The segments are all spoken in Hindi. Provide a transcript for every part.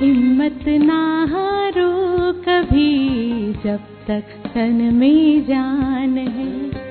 हिम्मत ना हारो कभी जब तक तन में जान है।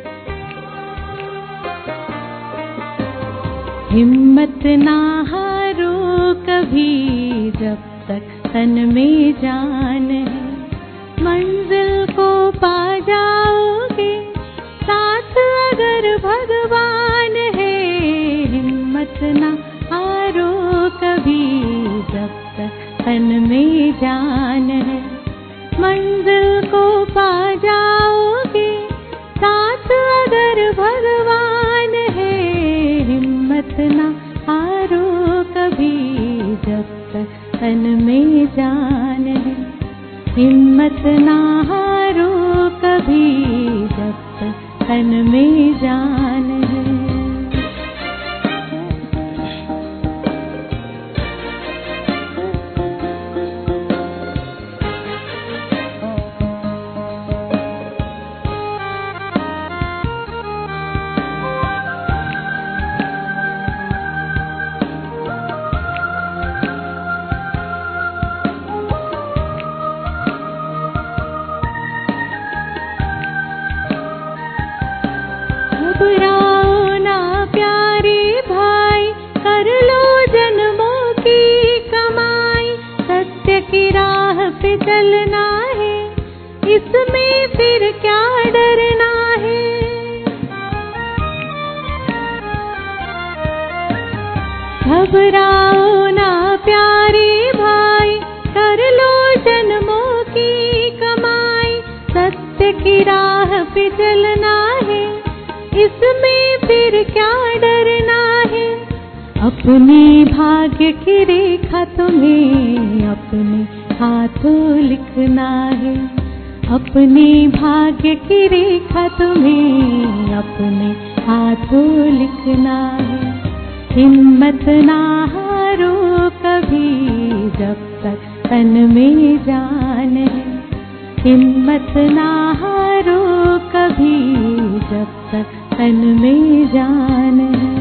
हिम्मत ना हारो कभी जब तक तन में जान है। मंजिल को पा जाओगे साथ अगर भगवान है। हिम्मत ना हारो कभी जब तक तन में जान है। मंजिल को पा जाओगे साथ अगर भगवान है। हिम्मत ना हारो कभी जब तक तन में जान है। हिम्मत ना हारो कभी जब तक तन में जान है। घबराओ ना प्यारे भाई, कर लो जन्मों की कमाई। सत्य की राह पे चलना है, इसमें फिर क्या डरना है। घबराओ ना प्यारे भाई, कर लो जन्मों की कमाई। सत्य की राह पे चलना है, इसमें फिर क्या डरना है। अपने भाग्य की रेखा तुम्हें अपने हाथों लिखना है। अपने भाग्य की रेखा तुम्हें अपने हाथों लिखना है। हिम्मत ना हारो कभी जब तक तन में जान है। हिम्मत ना हारो कभी जब तक तन में जान है।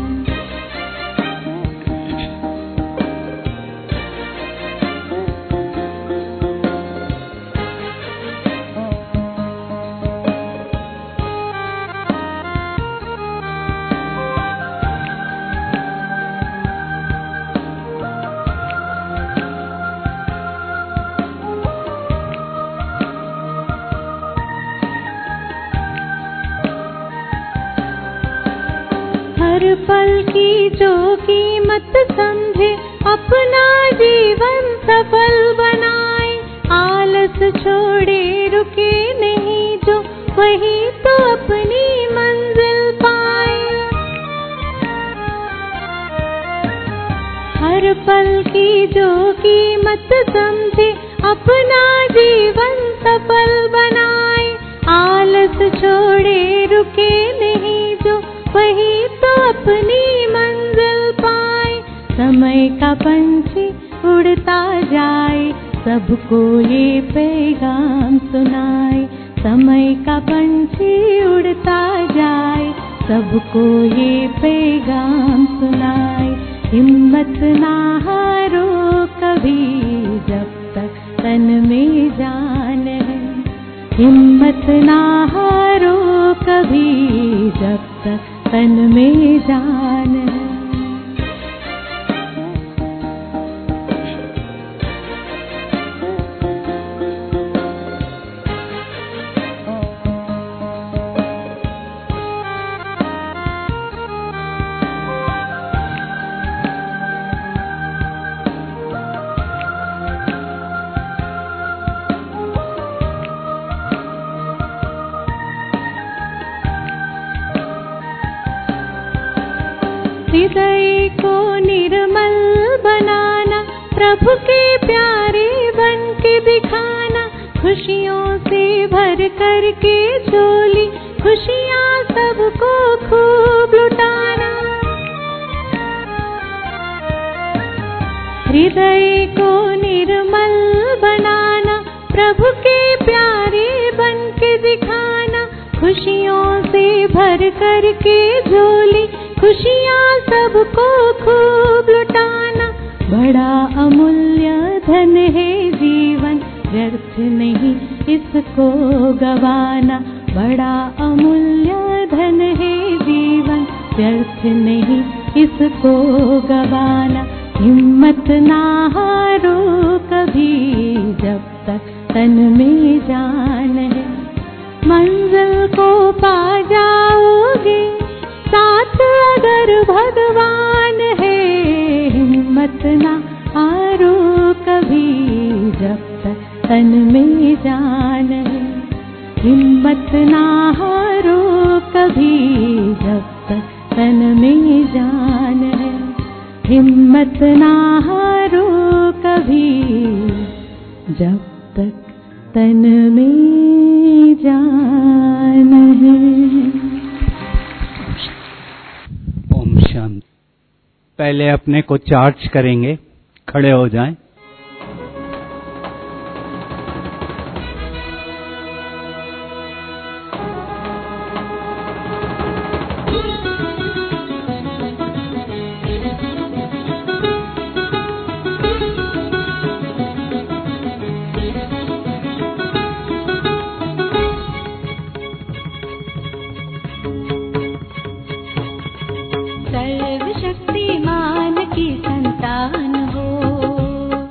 हर पल की जो कीमत समझे, अपना जीवन सफल बनाए। आलस छोड़े रुके नहीं जो, वही तो अपनी मंजिल पाए। हर पल की जो कीमत समझे, अपना जीवन सफल बनाए। आलस छोड़े रुके नहीं जो, वही तो अपनी मंजिल पाए। समय का पंछी उड़ता जाए, सबको ये पैगाम सुनाए। समय का पंछी उड़ता जाए, सबको ये पैगाम सुनाए। हिम्मत ना हारो कभी जब तक तन में जान है। हिम्मत ना हारो कभी जब तक तन में जान है। हृदय को निर्मल बनाना, प्रभु के प्यारे बन के दिखाना। खुशियों से भर कर के झोली, खुशियाँ सबको खूब लुटाना। हृदय को निर्मल बनाना, प्रभु के प्यारे बन के दिखाना। खुशियों से भर कर के झोली, खुशियाँ सबको खूब लुटाना। बड़ा अमूल्य धन है जीवन, व्यर्थ नहीं इसको गवाना। बड़ा अमूल्य धन है जीवन, व्यर्थ नहीं इसको गवाना। हिम्मत ना हारो कभी, जब तक तन में जान है। मंजिल को पा जाओगे साथ अगर भगवान है। हिम्मत ना हारो कभी, जब तक तन में जान है। हिम्मत ना हारो कभी, जब तक तन में जान है। हिम्मत ना हारो कभी, जब तक तन में जान है। ओम शांति। पहले अपने को चार्ज करेंगे, खड़े हो जाएं। सर्वशक्तिमान की संतान हो,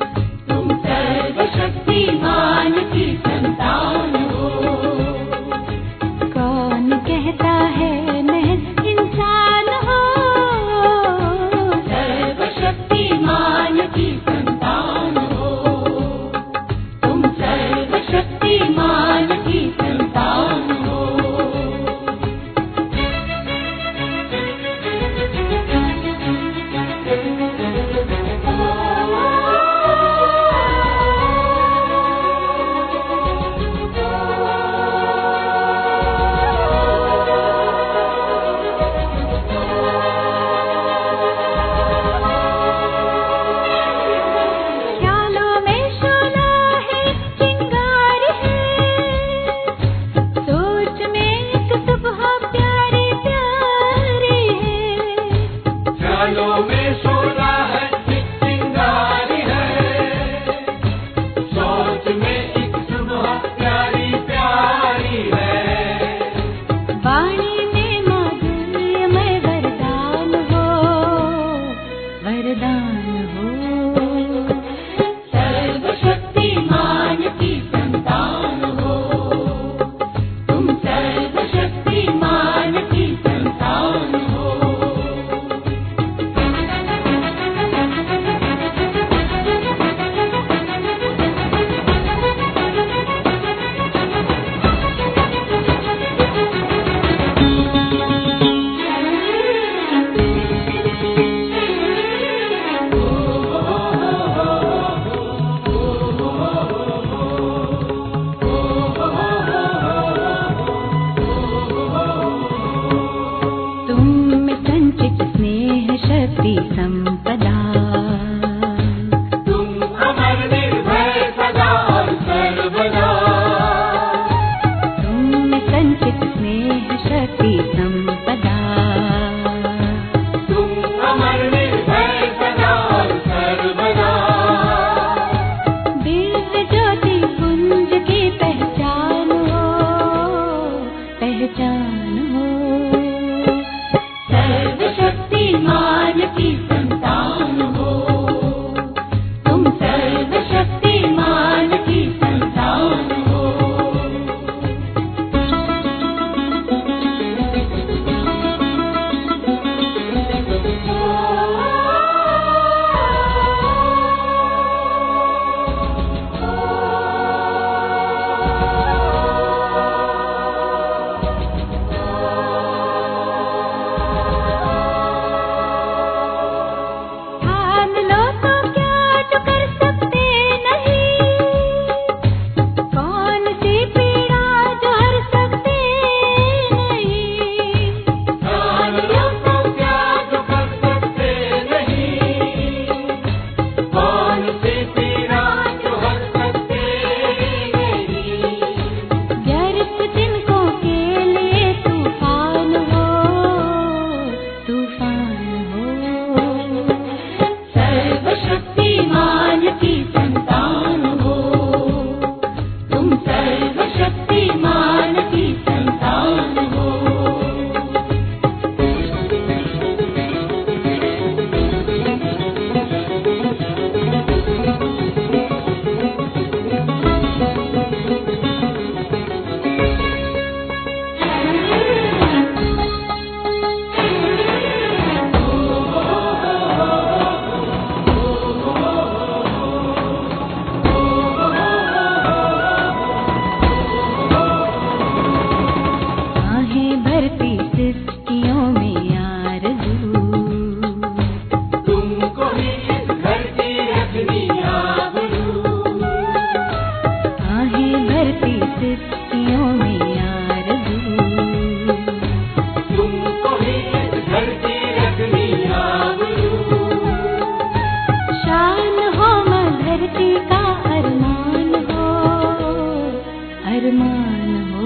अरमान हो।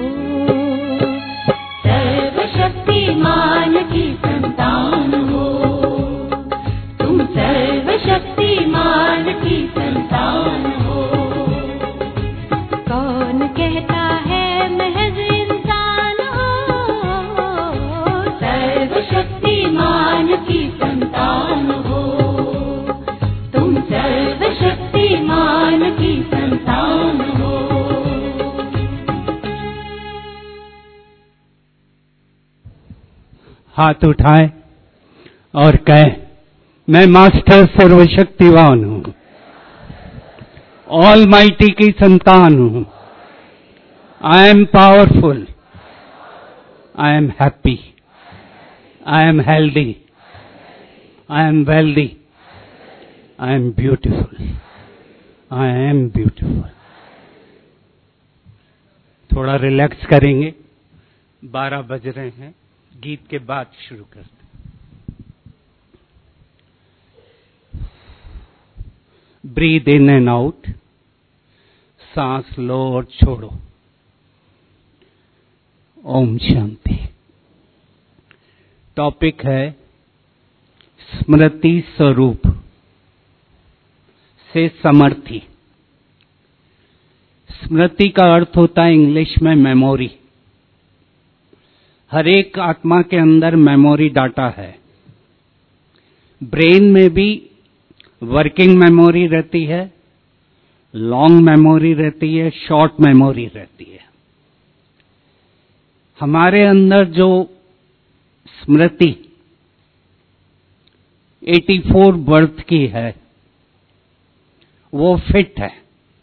सर्वशक्तिमान की संतान हो, तुम सर्वशक्तिमान की संतान हो। कौन कहता है महज इंसान हो, सर्वशक्तिमान की संतान हो, तुम सर्वशक्तिमान की संतान हो। हाथ उठाए और कहें, मैं मास्टर सर्वशक्तिवान हूं, ऑलमाइटी की संतान हूं। I am powerful, I am happy, I am healthy, I am wealthy, I am beautiful, I am beautiful. थोड़ा रिलैक्स करेंगे, 12 बज रहे हैं, गीत के बाद शुरू करते। ब्रीद इन एंड आउट, सांस लो और छोड़ो। ओम शांति। टॉपिक है स्मृति स्वरूप से समर्थी। स्मृति का अर्थ होता है इंग्लिश में मेमोरी। हर एक आत्मा के अंदर मेमोरी डाटा है। ब्रेन में भी वर्किंग मेमोरी रहती है, लॉन्ग मेमोरी रहती है, शॉर्ट मेमोरी रहती है। हमारे अंदर जो स्मृति 84 बर्थ की है वो फिट है,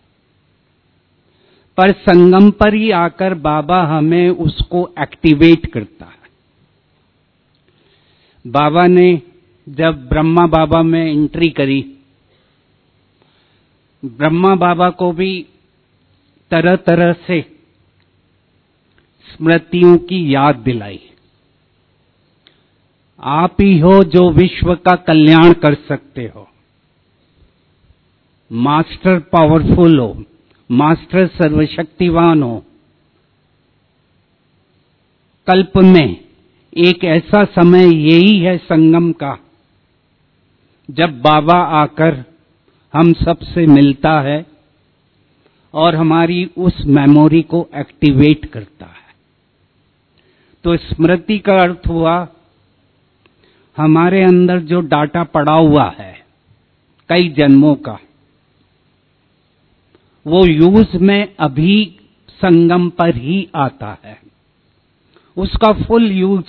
पर संगम पर ही आकर बाबा हमें उसको एक्टिवेट करता है। बाबा ने जब ब्रह्मा बाबा में एंट्री करी, ब्रह्मा बाबा को भी तरह तरह से स्मृतियों की याद दिलाई। आप ही हो जो विश्व का कल्याण कर सकते हो, मास्टर पावरफुल हो, मास्टर सर्वशक्तिवान हो। कल्प में एक ऐसा समय यही है संगम का जब बाबा आकर हम सबसे मिलता है और हमारी उस मेमोरी को एक्टिवेट करता है। तो स्मृति का अर्थ हुआ हमारे अंदर जो डाटा पड़ा हुआ है कई जन्मों का, वो यूज में अभी संगम पर ही आता है। उसका फुल यूज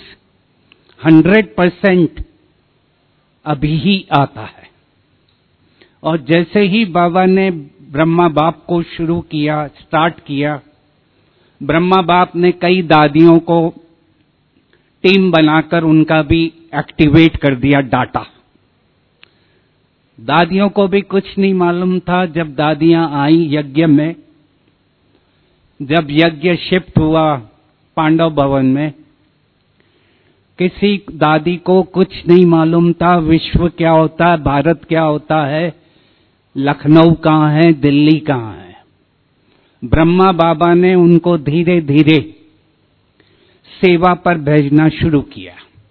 100% अभी ही आता है। और जैसे ही बाबा ने ब्रह्मा बाप को स्टार्ट किया, ब्रह्मा बाप ने कई दादियों को टीम बनाकर उनका भी एक्टिवेट कर दिया डाटा। दादियों को भी कुछ नहीं मालूम था जब दादियां आई यज्ञ में, जब यज्ञ शिफ्ट हुआ पांडव भवन में, किसी दादी को कुछ नहीं मालूम था विश्व क्या होता है, भारत क्या होता है, लखनऊ कहाँ है, दिल्ली कहाँ है। ब्रह्मा बाबा ने उनको धीरे धीरे सेवा पर भेजना शुरू किया।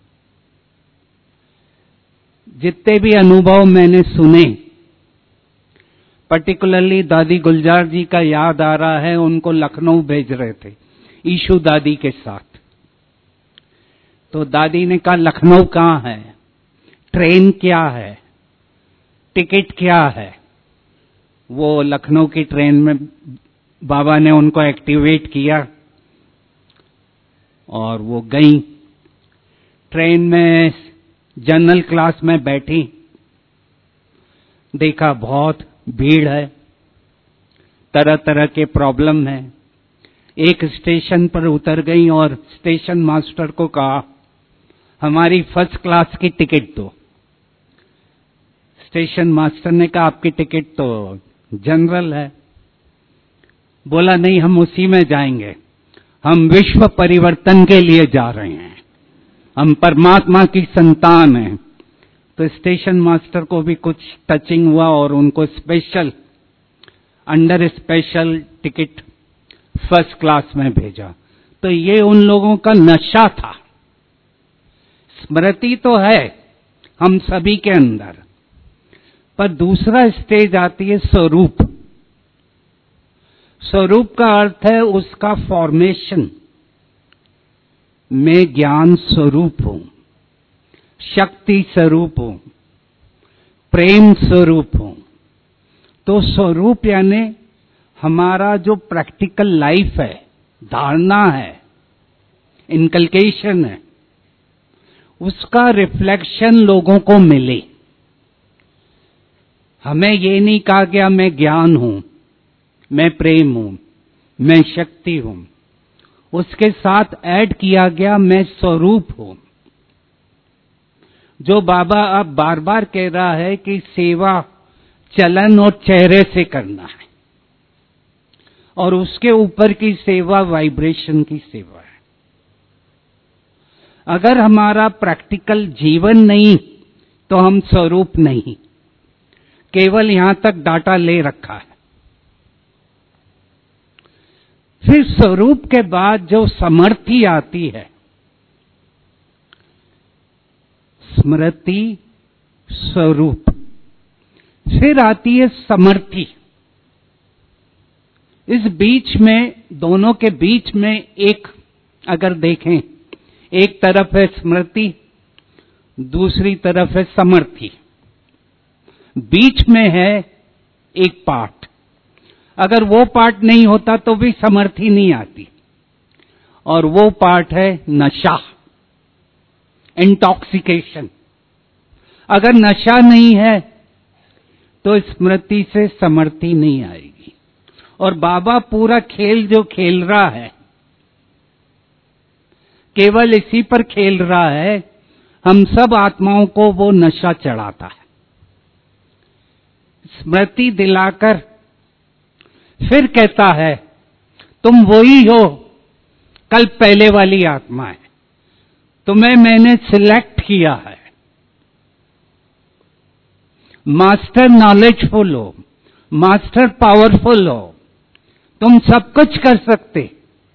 जितने भी अनुभव मैंने सुने, पर्टिकुलरली दादी गुलजार जी का याद आ रहा है, उनको लखनऊ भेज रहे थे ईशु दादी के साथ। तो दादी ने कहा लखनऊ कहाँ है, ट्रेन क्या है, टिकट क्या है। वो लखनऊ की ट्रेन में बाबा ने उनको एक्टिवेट किया और वो गई। ट्रेन में जनरल क्लास में बैठी, देखा बहुत भीड़ है, तरह तरह के प्रॉब्लम है। एक स्टेशन पर उतर गई और स्टेशन मास्टर को कहा हमारी फर्स्ट क्लास की टिकट दो। स्टेशन मास्टर ने कहा आपकी टिकट तो जनरल है। बोला नहीं, हम उसी में जाएंगे, हम विश्व परिवर्तन के लिए जा रहे हैं, हम परमात्मा की संतान हैं। तो स्टेशन मास्टर को भी कुछ टचिंग हुआ और उनको special under special ticket first class में भेजा। तो ये उन लोगों का नशा था। स्मृति तो है हम सभी के अंदर, पर दूसरा स्टेज आती है स्वरूप। स्वरूप का अर्थ है उसका फॉर्मेशन। मैं ज्ञान स्वरूप हूं, शक्ति स्वरूप हूं, प्रेम स्वरूप हूं। तो स्वरूप यानी हमारा जो प्रैक्टिकल लाइफ है, धारणा है, इनकलकेशन है, उसका रिफ्लेक्शन लोगों को मिले। हमें ये नहीं कहा गया मैं ज्ञान हूं, मैं प्रेम हूं, मैं शक्ति हूं। उसके साथ ऐड किया गया मैं स्वरूप हूं। जो बाबा अब बार बार कह रहा है कि सेवा चलन और चेहरे से करना है, और उसके ऊपर की सेवा वाइब्रेशन की सेवा है। अगर हमारा प्रैक्टिकल जीवन नहीं तो हम स्वरूप नहीं, केवल यहां तक डाटा ले रखा है। फिर स्वरूप के बाद जो समर्थि आती है, स्मृति, स्वरूप, फिर आती है समर्थि। इस बीच में, दोनों के बीच में एक अगर देखें, एक तरफ है स्मृति, दूसरी तरफ है समर्थि। बीच में है एक पार्ट। अगर वो पार्ट नहीं होता तो भी समर्थि नहीं आती, और वो पार्ट है नशा, इंटॉक्सिकेशन। अगर नशा नहीं है तो स्मृति से समर्थि नहीं आएगी। और बाबा पूरा खेल जो खेल रहा है, केवल इसी पर खेल रहा है। हम सब आत्माओं को वो नशा चढ़ाता है, स्मृति दिलाकर फिर कहता है तुम वही हो, कल पहले वाली आत्मा है, तुम्हें मैंने सिलेक्ट किया है। मास्टर नॉलेजफुल हो, मास्टर पावरफुल हो, तुम सब कुछ कर सकते,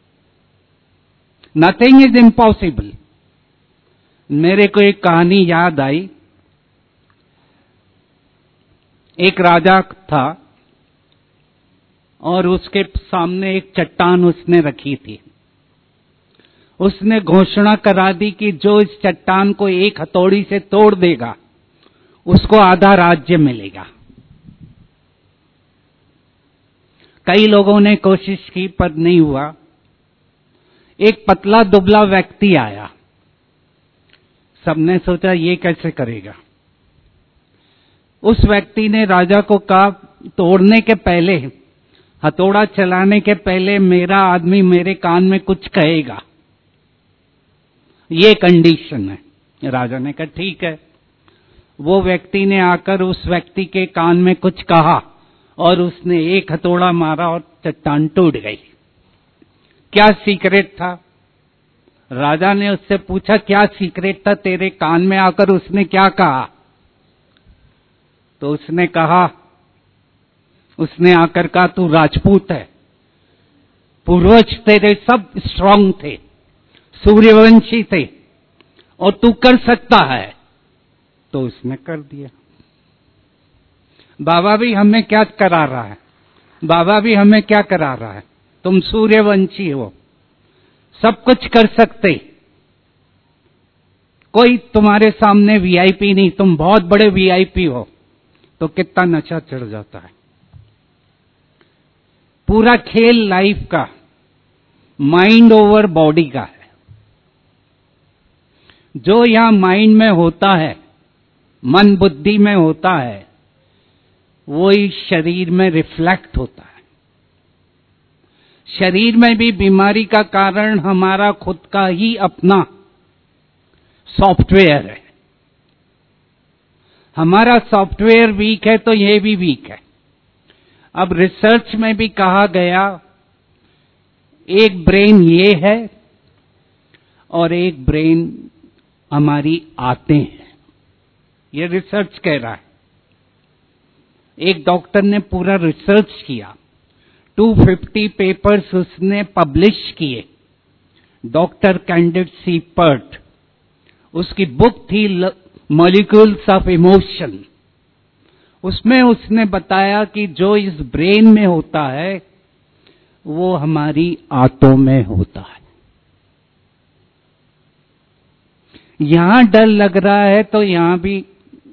नथिंग इज इम्पॉसिबल। मेरे को एक कहानी याद आई। एक राजा था और उसके सामने एक चट्टान उसने रखी थी। उसने घोषणा करा दी कि जो इस चट्टान को एक हथौड़ी से तोड़ देगा उसको आधा राज्य मिलेगा। कई लोगों ने कोशिश की पर नहीं हुआ। एक पतला दुबला व्यक्ति आया। सबने सोचा ये कैसे करेगा। उस व्यक्ति ने राजा को कहा, तोड़ने के पहले, हथौड़ा चलाने के पहले मेरा आदमी मेरे कान में कुछ कहेगा, ये कंडीशन है। राजा ने कहा ठीक है। वो व्यक्ति ने आकर उस व्यक्ति के कान में कुछ कहा और उसने एक हथौड़ा मारा और चट्टान टूट गई। क्या सीक्रेट था? राजा ने उससे पूछा क्या सीक्रेट था तेरे कान में आकर उसने क्या कहा? तो उसने कहा, उसने आकर कहा तू राजपूत है, पूर्वज तेरे सब स्ट्रांग थे, सूर्यवंशी थे, और तू कर सकता है। तो उसने कर दिया। बाबा भी हमें क्या करा रहा है? बाबा भी हमें क्या करा रहा है? तुम सूर्यवंशी हो, सब कुछ कर सकते, कोई तुम्हारे सामने वीआईपी नहीं, तुम बहुत बड़े वीआईपी हो। तो कितना नशा चढ़ जाता है। पूरा खेल लाइफ का माइंड ओवर बॉडी का है। जो यहां माइंड में होता है, मन बुद्धि में होता है, वो ही शरीर में रिफ्लेक्ट होता है। शरीर में भी बीमारी का कारण हमारा खुद का ही अपना सॉफ्टवेयर है। हमारा सॉफ्टवेयर वीक है तो ये भी वीक है। अब रिसर्च में भी कहा गया एक ब्रेन ये है और एक ब्रेन हमारी आते हैं, ये रिसर्च कह रहा है। एक डॉक्टर ने पूरा रिसर्च किया, 250 पेपर्स उसने पब्लिश किए। डॉक्टर कैंडिड सी पर्ट, उसकी बुक थी मॉलिक्यूल्स ऑफ इमोशन। उसमें उसने बताया कि जो इस ब्रेन में होता है वो हमारी आंतों में होता है। यहां डर लग रहा है तो यहां भी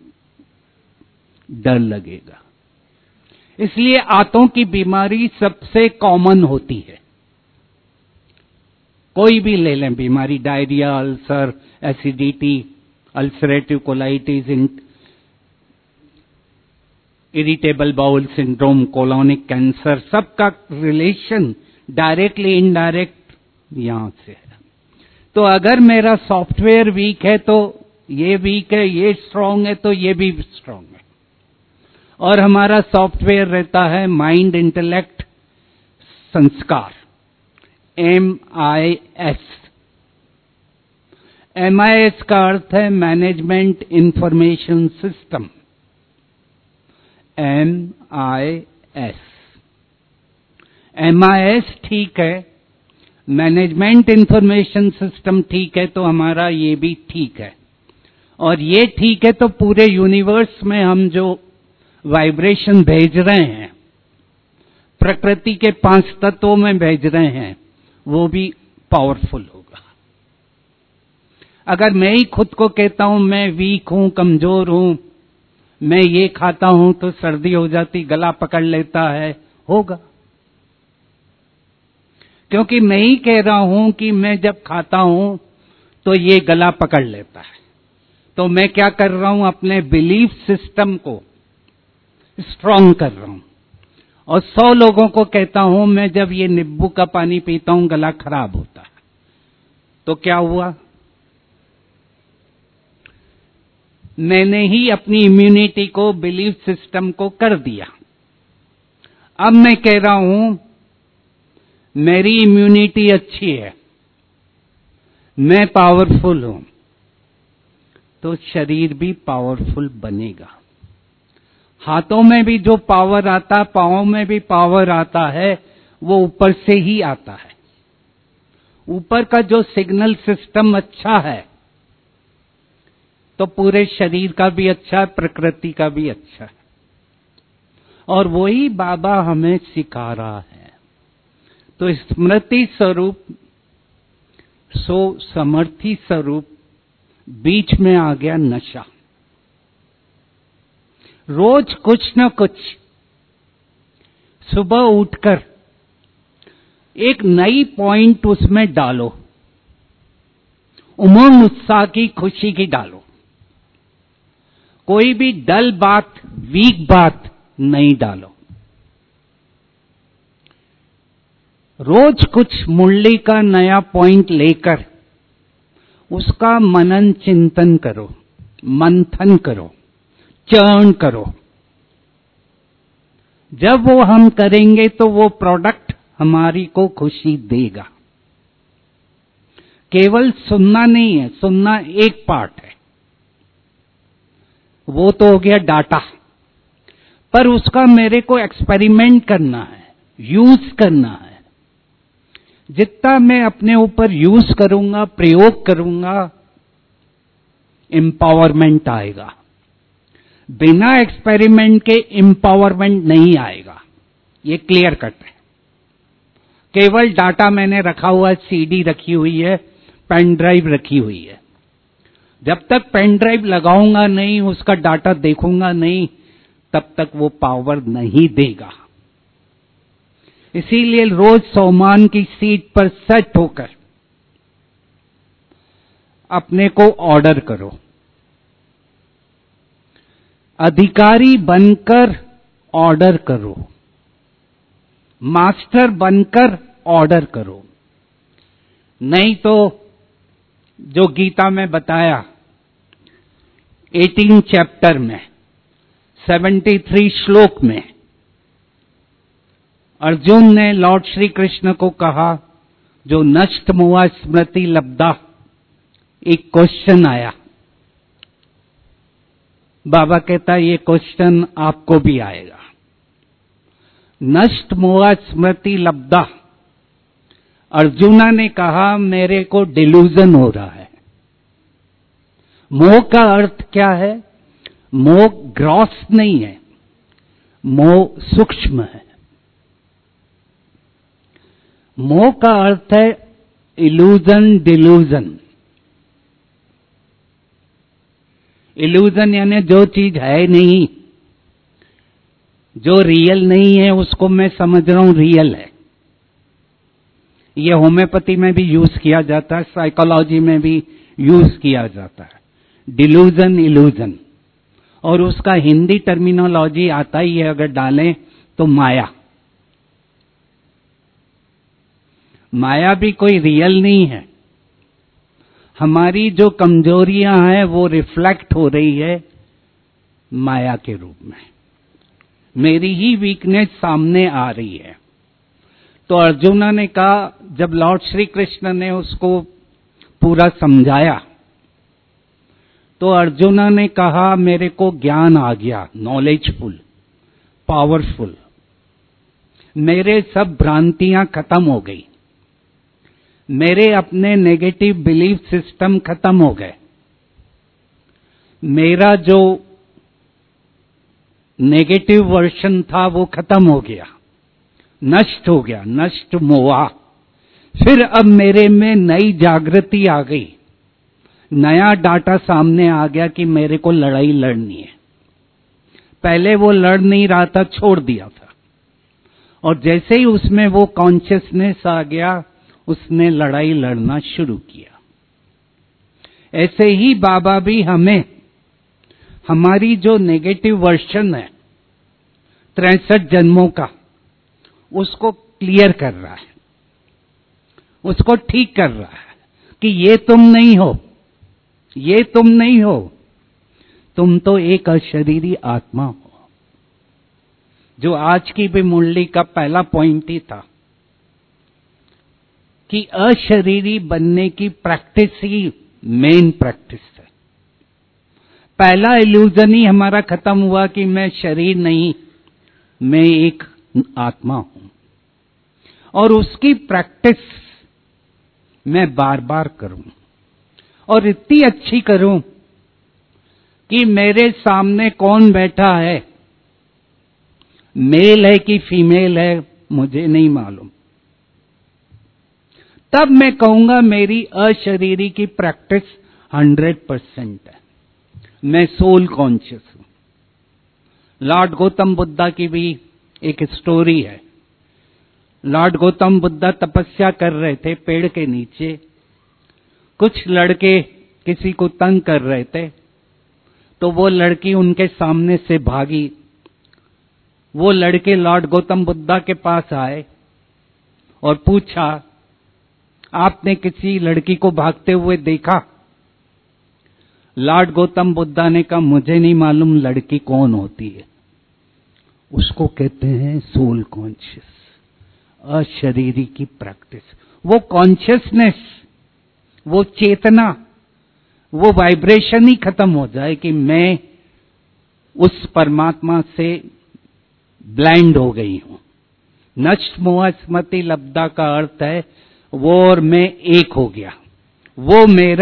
डर लगेगा। इसलिए आंतों की बीमारी सबसे कॉमन होती है। कोई भी ले लें बीमारी, diarrhoea, ulcer, acidity, ulcerative colitis, irritable bowel syndrome, colonic cancer, सबका रिलेशन डायरेक्टली इनडायरेक्ट यहां से है। तो अगर मेरा सॉफ्टवेयर वीक है तो ये वीक है, ये स्ट्रांग है तो ये भी स्ट्रांग है। और हमारा सॉफ्टवेयर रहता है माइंड, इंटेलेक्ट, संस्कार, MIS। MIS का अर्थ है management information system, MIS। MIS ठीक है, मैनेजमेंट इंफॉर्मेशन सिस्टम ठीक है, तो हमारा ये भी ठीक है। और ये ठीक है तो पूरे यूनिवर्स में हम जो वाइब्रेशन भेज रहे हैं, प्रकृति के 5 तत्वों में भेज रहे हैं, वो भी पावरफुल होगा। अगर मैं ही खुद को कहता हूं मैं वीक हूं, कमजोर हूं, मैं ये खाता हूं तो सर्दी हो जाती, गला पकड़ लेता है, होगा। क्योंकि मैं ही कह रहा हूं कि मैं जब खाता हूं तो ये गला पकड़ लेता है। तो मैं क्या कर रहा हूं, अपने बिलीफ सिस्टम को स्ट्रांग कर रहा हूं। और 100 लोगों को कहता हूं मैं जब ये नींबू का पानी पीता हूं गला खराब होता है, तो क्या हुआ, मैंने ही अपनी इम्यूनिटी को, बिलीफ सिस्टम को कर दिया। अब मैं कह रहा हूं मेरी इम्यूनिटी अच्छी है, मैं पावरफुल हूं, तो शरीर भी पावरफुल बनेगा। हाथों में भी जो पावर आता, पांवों में भी पावर आता है, वो ऊपर से ही आता है। ऊपर का जो सिग्नल सिस्टम अच्छा है तो पूरे शरीर का भी अच्छा है, प्रकृति का भी अच्छा है। और वही बाबा हमें सिखा रहा है। तो स्मृति स्वरूप, सो समर्थी स्वरूप, बीच में आ गया नशा। रोज कुछ न कुछ सुबह उठकर एक नई पॉइंट उसमें डालो, उमंग, उत्साह की, खुशी की डालो। कोई भी डल बात, वीक बात नहीं डालो। रोज कुछ मुरली का नया पॉइंट लेकर उसका मनन चिंतन करो, मंथन करो, चर्न करो। जब वो हम करेंगे तो वो प्रोडक्ट हमारी को खुशी देगा। केवल सुनना नहीं है, सुनना एक पार्ट है, वो तो हो गया डाटा, पर उसका मेरे को एक्सपेरिमेंट करना है, यूज करना है। जितना मैं अपने ऊपर यूज करूंगा, प्रयोग करूंगा, एम्पावरमेंट आएगा। बिना एक्सपेरिमेंट के एम्पावरमेंट नहीं आएगा, ये क्लियर कट है। केवल डाटा मैंने रखा हुआ है, सीडी रखी हुई है, पेन ड्राइव रखी हुई है। जब तक पेन ड्राइव लगाऊंगा नहीं, उसका डाटा देखूंगा नहीं, तब तक वो पावर नहीं देगा। इसीलिए रोज सोमान की सीट पर सेट होकर अपने को ऑर्डर करो। अधिकारी बनकर ऑर्डर करो, मास्टर बनकर ऑर्डर करो। नहीं तो जो गीता में बताया 18 चैप्टर में 73 श्लोक में अर्जुन ने लॉर्ड श्री कृष्ण को कहा, जो नष्ट मुआ स्मृति लब्धा, एक क्वेश्चन आया। बाबा कहता ये क्वेश्चन आपको भी आएगा। नष्ट मोह स्मृति लब्धा। अर्जुना ने कहा मेरे को डिल्यूजन हो रहा है। मोह का अर्थ क्या है? मोह ग्रॉस नहीं है, मोह सूक्ष्म है। मोह का अर्थ है इल्यूजन, डिल्यूजन। इल्यूजन यानी जो चीज है नहीं, जो रियल नहीं है, उसको मैं समझ रहा हूं रियल है। ये होम्योपैथी में भी यूज किया जाता है, साइकोलॉजी में भी यूज किया जाता है, डिल्यूजन, इल्यूजन। और उसका हिंदी टर्मिनोलॉजी आता ही है, अगर डालें तो माया। माया भी कोई रियल नहीं है। हमारी जो कमजोरियां हैं वो रिफ्लेक्ट हो रही है माया के रूप में। मेरी ही वीकनेस सामने आ रही है। तो अर्जुना ने कहा, जब लॉर्ड श्री कृष्ण ने उसको पूरा समझाया तो अर्जुना ने कहा मेरे को ज्ञान आ गया, नॉलेजफुल, पावरफुल। मेरे सब भ्रांतियां खत्म हो गई, मेरे अपने नेगेटिव बिलीफ सिस्टम खत्म हो गए। मेरा जो नेगेटिव वर्शन था वो खत्म हो गया, नष्ट हो गया, नष्ट मोहा। फिर अब मेरे में नई जागृति आ गई, नया डाटा सामने आ गया कि मेरे को लड़ाई लड़नी है। पहले वो लड़ नहीं रहा था, छोड़ दिया था। और जैसे ही उसमें वो कॉन्शियसनेस आ गया, उसने लड़ाई लड़ना शुरू किया। ऐसे ही बाबा भी हमें हमारी जो नेगेटिव वर्शन है 63 जन्मों का, उसको क्लियर कर रहा है, उसको ठीक कर रहा है कि ये तुम नहीं हो, ये तुम नहीं हो, तुम तो एक अशरीरी आत्मा हो। जो आज की भी मुरली का पहला पॉइंट ही था कि अशरीरी बनने की प्रैक्टिस ही मेन प्रैक्टिस है। पहला इल्यूजन ही हमारा खत्म हुआ कि मैं शरीर नहीं, मैं एक आत्मा हूं। और उसकी प्रैक्टिस मैं बार बार करूं, और इतनी अच्छी करूं कि मेरे सामने कौन बैठा है, मेल है कि फीमेल है, मुझे नहीं मालूम। तब मैं कहूंगा मेरी अशरीरी की प्रैक्टिस 100% है, मैं सोल कॉन्शियस हूं। लॉर्ड गौतम बुद्धा की भी एक स्टोरी है। लॉर्ड गौतम बुद्धा तपस्या कर रहे थे पेड़ के नीचे। कुछ लड़के किसी को तंग कर रहे थे, तो वो लड़की उनके सामने से भागी। वो लड़के लॉर्ड गौतम बुद्धा के पास आए और पूछा, आपने किसी लड़की को भागते हुए देखा? लॉर्ड गौतम बुद्धा ने कहा, मुझे नहीं मालूम लड़की कौन होती है। उसको कहते हैं सोल कॉन्शियस, अशरीरी की प्रैक्टिस। वो कॉन्शियसनेस, वो चेतना, वो वाइब्रेशन ही खत्म हो जाए कि मैं उस परमात्मा से ब्लाइंड हो गई हूं। नष्ट मोह स्मृति लब्धा का अर्थ है वो और मैं एक हो गया। वो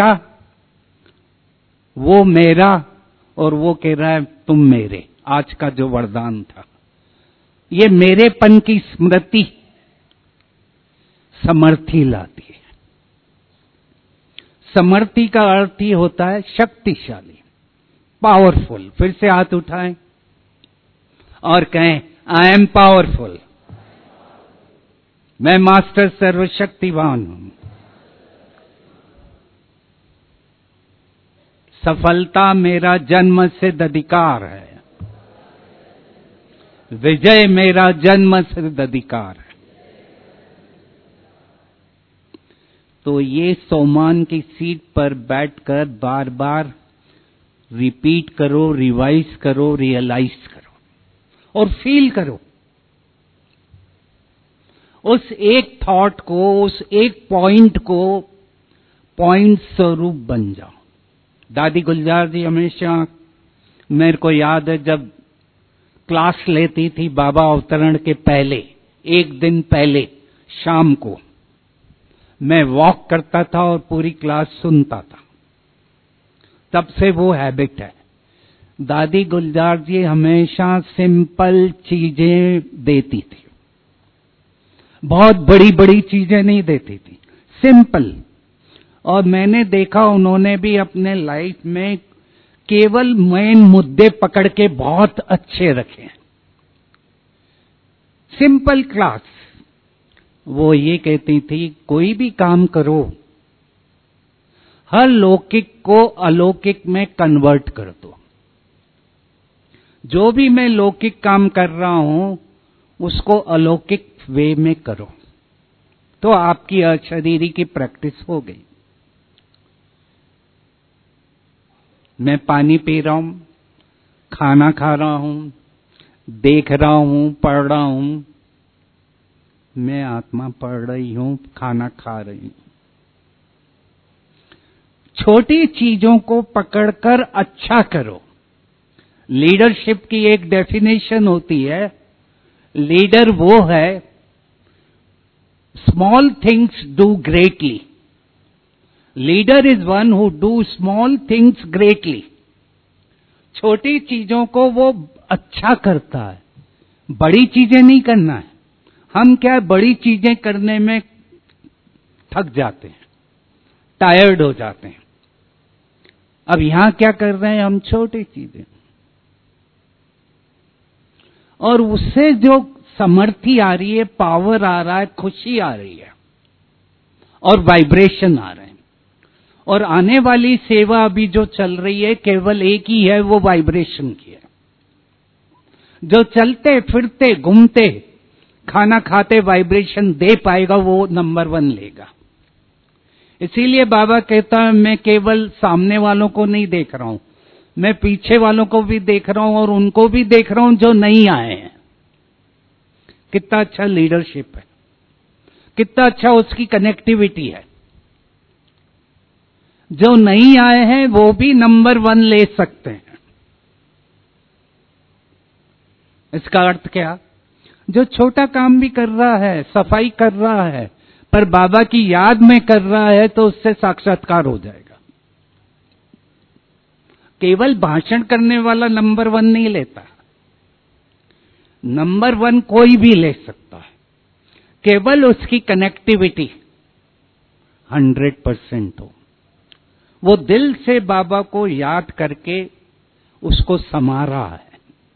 मेरा और वो कह रहा है तुम मेरे। आज का जो वरदान था, ये मेरेपन की स्मृति समर्थी लाती है। समर्थी का अर्थ ही होता है शक्तिशाली, पावरफुल। फिर से हाथ उठाएं और कहें, आई एम पावरफुल, मैं मास्टर सर्वशक्तिवान हूं। सफलता मेरा जन्म सिद्ध अधिकार है, विजय मेरा जन्म सिद्ध अधिकार है। तो ये सोमान की सीट पर बैठकर बार बार रिपीट करो, रिवाइज करो, रियलाइज करो और फील करो। उस एक थॉट को, उस एक पॉइंट को पॉइंट स्वरूप बन जाओ। दादी गुलजार जी हमेशा, मेरे को याद है जब क्लास लेती थी बाबा अवतरण के पहले, एक दिन पहले शाम को मैं वॉक करता था और पूरी क्लास सुनता था। तब से वो हैबिट है। दादी गुलजार जी हमेशा सिंपल चीजें देती थी, बहुत बड़ी बड़ी चीजें नहीं देती थी, सिंपल। और मैंने देखा उन्होंने भी अपने लाइफ में केवल मेन मुद्दे पकड़ के बहुत अच्छे रखे हैं। Simple class. वो ये कहती थी कोई भी काम करो, हर लौकिक को अलौकिक में कन्वर्ट कर दो। जो भी मैं लौकिक काम कर रहा हूं उसको अलौकिक वे में करो, तो आपकी अशरीरी की प्रैक्टिस हो गई। मैं पानी पी रहा हूं, खाना खा रहा हूं, देख रहा हूं, पढ़ रहा हूं, मैं आत्मा पढ़ रही हूं, खाना खा रही हूं। छोटी चीजों को पकड़कर अच्छा करो। लीडरशिप की एक डेफिनेशन होती है, लीडर वो है small things do greatly. Leader is one who do small things greatly. छोटी चीजों को वो अच्छा करता है, बड़ी चीजें नहीं करना है। हम क्या बड़ी चीजें करने में थक जाते हैं, टायर्ड हो जाते हैं। अब यहां क्या कर रहे हैं हम, छोटी चीजें, और उससे जो समर्थी आ रही है, पावर आ रहा है, खुशी आ रही है और वाइब्रेशन आ रहे हैं। और आने वाली सेवा अभी जो चल रही है केवल एक ही है, वो वाइब्रेशन की है। जो चलते फिरते घूमते खाना खाते वाइब्रेशन दे पाएगा वो नंबर 1 लेगा। इसीलिए बाबा कहता है मैं केवल सामने वालों को नहीं देख रहा हूं, मैं पीछे वालों को भी देख रहा हूं और उनको भी देख रहा हूं जो नहीं आए हैं। कितना अच्छा लीडरशिप है, कितना अच्छा उसकी कनेक्टिविटी है। जो नहीं आए हैं वो भी नंबर 1 ले सकते हैं। इसका अर्थ क्या? जो छोटा काम भी कर रहा है, सफाई कर रहा है, पर बाबा की याद में कर रहा है, तो उससे साक्षात्कार हो जाएगा। केवल भाषण करने वाला नंबर 1 नहीं लेता, नंबर 1 कोई भी ले सकता है, केवल उसकी कनेक्टिविटी 100% हो। वो दिल से बाबा को याद करके उसको समा रहा है।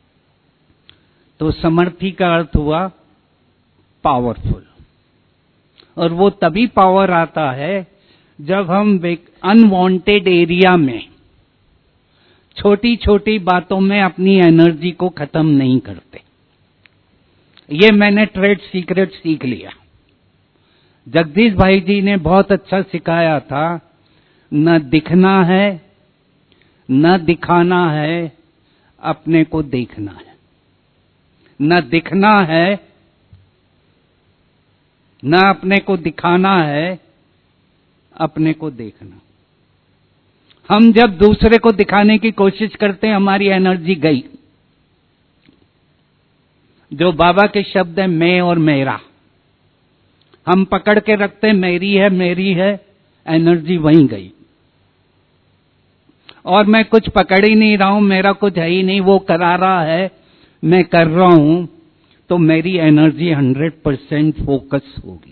तो समर्थी का अर्थ हुआ पावरफुल। और वो तभी पावर आता है जब हम अनवांटेड एरिया में छोटी छोटी बातों में अपनी एनर्जी को खत्म नहीं करते। ये मैंने ट्रेड सीक्रेट सीख लिया। जगदीश भाई जी ने बहुत अच्छा सिखाया था, न दिखना है न दिखाना है, अपने को देखना है। न दिखना है न अपने को दिखाना है, अपने को देखना। हम जब दूसरे को दिखाने की कोशिश करते हैं हमारी एनर्जी गई। जो बाबा के शब्द है मैं और मेरा, हम पकड़ के रखते हैं मेरी है, एनर्जी वहीं गई। और मैं कुछ पकड़ ही नहीं रहा हूं, मेरा कुछ है ही नहीं, वो करा रहा है, मैं कर रहा हूं, तो मेरी एनर्जी 100% फोकस होगी।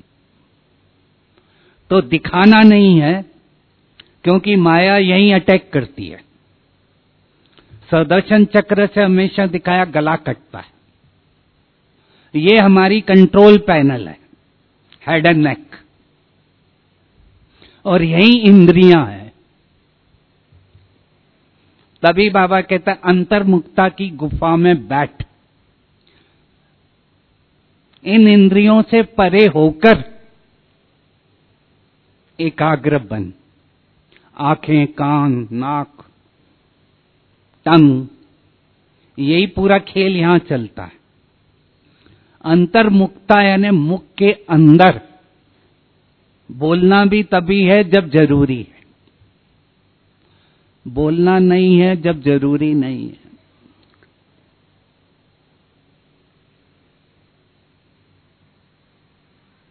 तो दिखाना नहीं है, क्योंकि माया यहीं अटैक करती है। सुदर्शन चक्र से हमेशा दिखाया गला कटता है। ये हमारी कंट्रोल पैनल है, हेड एंड नेक, और यही इंद्रियां हैं। तभी बाबा कहता है अंतर्मुक्ता की गुफा में बैठ, इन इंद्रियों से परे होकर एकाग्र बन। आंखें, कान, नाक, टंग, यही पूरा खेल यहां चलता है। अंतर्मुक्ता यानी मुख के अंदर बोलना भी तभी है जब जरूरी है, बोलना नहीं है जब जरूरी नहीं है।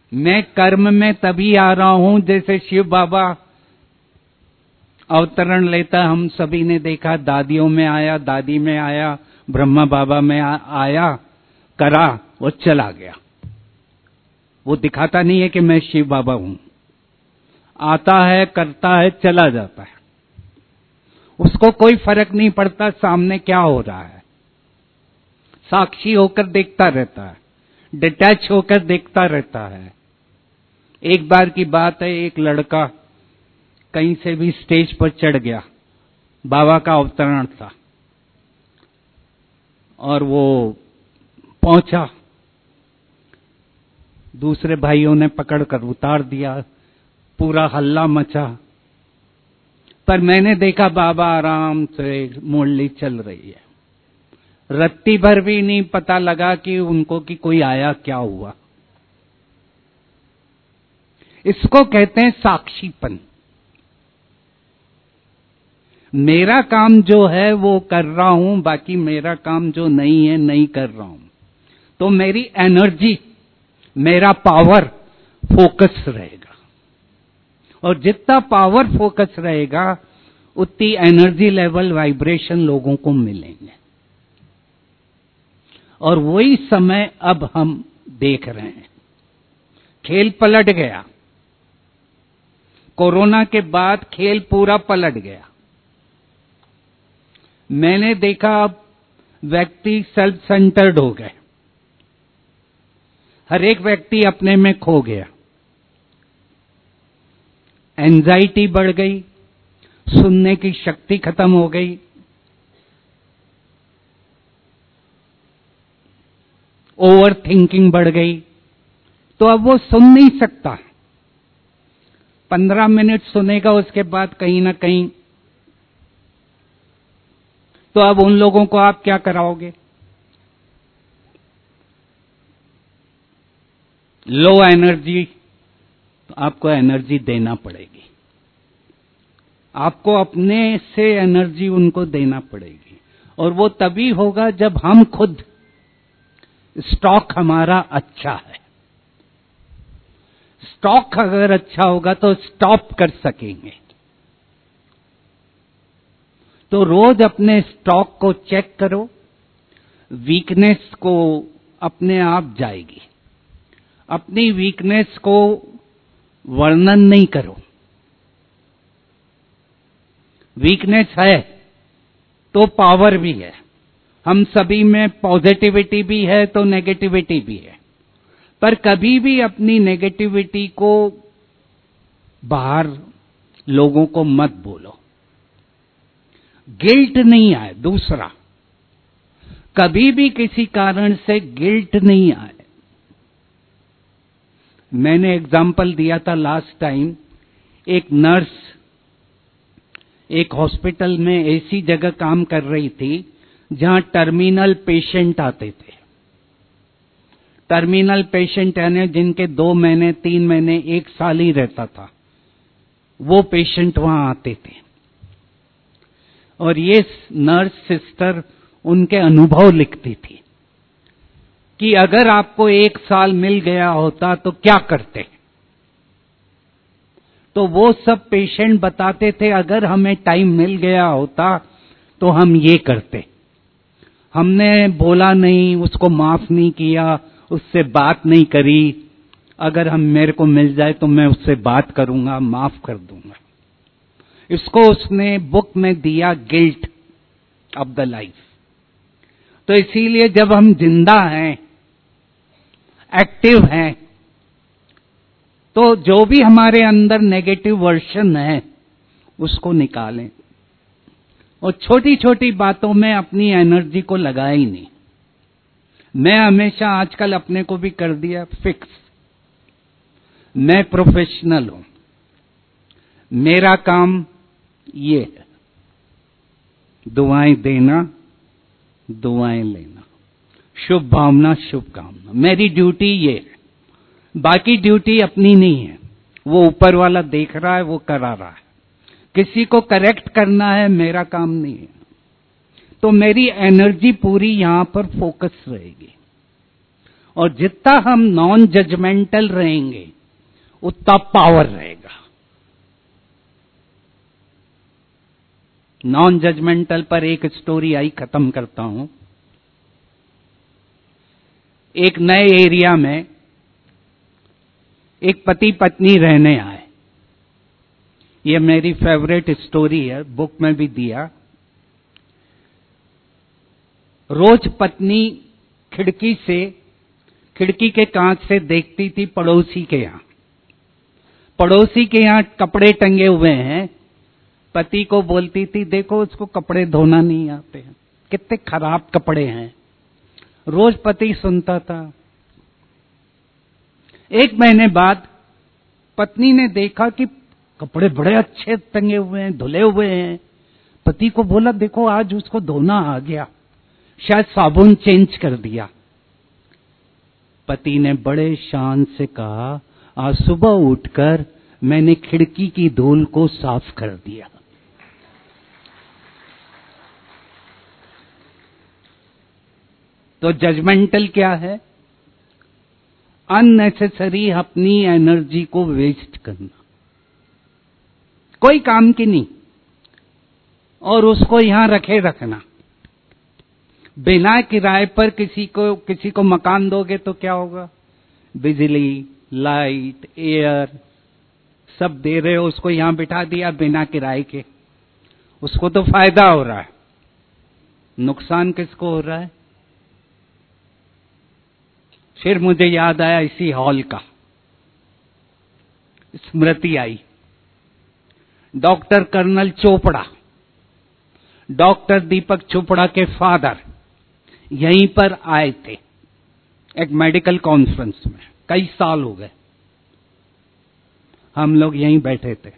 मैं कर्म में तभी आ रहा हूं जैसे शिव बाबा अवतरण लेता, हम सभी ने देखा, दादियों में आया, दादी में आया, ब्रह्मा बाबा में आया, करा, वो चला गया। वो दिखाता नहीं है कि मैं शिव बाबा हूं, आता है, करता है, चला जाता है। उसको कोई फर्क नहीं पड़ता सामने क्या हो रहा है, साक्षी होकर देखता रहता है, डिटैच होकर देखता रहता है। एक बार की बात है, एक लड़का कहीं से भी स्टेज पर चढ़ गया, बाबा का अवतरण था, और वो पहुंचा, दूसरे भाइयों ने पकड़कर उतार दिया, पूरा हल्ला मचा। पर मैंने देखा बाबा आराम से मुरली चल रही है, रत्ती भर भी नहीं पता लगा कि उनको कि कोई आया, क्या हुआ। इसको कहते हैं साक्षीपन। मेरा काम जो है वो कर रहा हूं, बाकी मेरा काम जो नहीं है नहीं कर रहा हूं, तो मेरी एनर्जी, मेरा पावर फोकस रहेगा, और जितना पावर फोकस रहेगा उतनी एनर्जी लेवल, वाइब्रेशन लोगों को मिलेंगे। और वही समय अब हम देख रहे हैं। खेल पलट गया, कोरोना के बाद खेल पूरा पलट गया। मैंने देखा अब व्यक्ति सेल्फ सेंटर्ड हो गए, हर एक व्यक्ति अपने में खो गया, एंजाइटी बढ़ गई, सुनने की शक्ति खत्म हो गई, ओवर थिंकिंग बढ़ गई। तो अब वो सुन नहीं सकता, 15 मिनट सुनेगा, उसके बाद कहीं ना कहीं। तो अब उन लोगों को आप क्या कराओगे? लो एनर्जी, तो आपको एनर्जी देना पड़ेगी, आपको अपने से एनर्जी उनको देना पड़ेगी। और वो तभी होगा जब हम खुद, स्टॉक हमारा अच्छा है। स्टॉक अगर अच्छा होगा तो स्टॉप कर सकेंगे। तो रोज अपने स्टॉक को चेक करो, वीकनेस को अपने आप जाएगी। अपनी वीकनेस को वर्णन नहीं करो। वीकनेस है तो पावर भी है। हम सभी में पॉजिटिविटी भी है तो नेगेटिविटी भी है, पर कभी भी अपनी नेगेटिविटी को बाहर लोगों को मत बोलो, गिल्ट नहीं आए। दूसरा, कभी भी किसी कारण से गिल्ट नहीं आए। मैंने एग्जाम्पल दिया था लास्ट टाइम, एक नर्स एक हॉस्पिटल में ऐसी जगह काम कर रही थी जहां टर्मिनल पेशेंट आते थे। टर्मिनल पेशेंट यानी जिनके 2 महीने, 3 महीने, 1 साल ही रहता था, वो पेशेंट वहां आते थे। और ये नर्स सिस्टर उनके अनुभव लिखती थी कि अगर आपको 1 साल मिल गया होता तो क्या करते। तो वो सब पेशेंट बताते थे, अगर हमें टाइम मिल गया होता तो हम ये करते। हमने बोला नहीं, उसको माफ नहीं किया, उससे बात नहीं करी। अगर मेरे को मिल जाए तो मैं उससे बात करूंगा, माफ कर दूंगा। इसको उसने बुक में दिया, गिल्ट ऑफ द लाइफ। तो इसीलिए जब हम जिंदा हैं, एक्टिव हैं, तो जो भी हमारे अंदर नेगेटिव वर्जन है उसको निकालें, और छोटी छोटी बातों में अपनी एनर्जी को लगाए ही नहीं। मैं हमेशा आजकल अपने को भी कर दिया फिक्स, मैं प्रोफेशनल हूं, मेरा काम ये है, दुआएं देना, दुआएं लेना, शुभ भावना, शुभकामना, मेरी ड्यूटी ये है। बाकी ड्यूटी अपनी नहीं है, वो ऊपर वाला देख रहा है, वो करा रहा है। किसी को करेक्ट करना है, मेरा काम नहीं है। तो मेरी एनर्जी पूरी यहां पर फोकस रहेगी। और जितना हम नॉन जजमेंटल रहेंगे उतना पावर रहेगा। नॉन जजमेंटल पर एक स्टोरी आई, खत्म करता हूं। एक नए एरिया में एक पति पत्नी रहने आए। ये मेरी फेवरेट स्टोरी है, बुक में भी दिया। रोज पत्नी खिड़की के कांच से देखती थी पड़ोसी के यहां। पड़ोसी के यहां कपड़े टंगे हुए हैं। पति को बोलती थी, देखो उसको कपड़े धोना नहीं आते हैं, कितने खराब कपड़े हैं। रोज पति सुनता था। एक महीने बाद पत्नी ने देखा कि कपड़े बड़े अच्छे टंगे हुए हैं, धुले हुए हैं। पति को बोला, देखो आज उसको धोना आ गया, शायद साबुन चेंज कर दिया। पति ने बड़े शान से कहा, आज सुबह उठकर मैंने खिड़की की धूल को साफ कर दिया। तो जजमेंटल क्या है? अननेसेसरी अपनी एनर्जी को वेस्ट करना, कोई काम की नहीं, और उसको यहां रखे रखना। बिना किराए पर किसी को मकान दोगे तो क्या होगा? बिजली, लाइट, एयर सब दे रहे हो, उसको यहां बिठा दिया बिना किराए के, उसको तो फायदा हो रहा है, नुकसान किसको हो रहा है? फिर मुझे याद आया इसी हॉल का, स्मृति आई। Doctor colonel Chopra, doctor Deepak Chopra के फादर यहीं पर आए थे एक मेडिकल कॉन्फ्रेंस में। कई साल हो गए, हम लोग यहीं बैठे थे।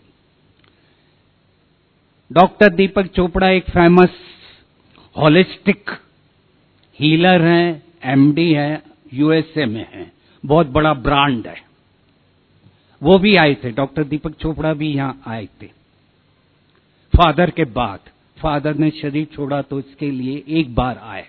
डॉक्टर दीपक चोपड़ा एक फेमस होलिस्टिक हीलर हैं, एमडी हैं, यूएसए में हैं, बहुत बड़ा ब्रांड है। वो भी आए थे, डॉक्टर दीपक चोपड़ा भी यहां आए थे। फादर के बाद, फादर ने शरीर छोड़ा तो इसके लिए एक बार आए।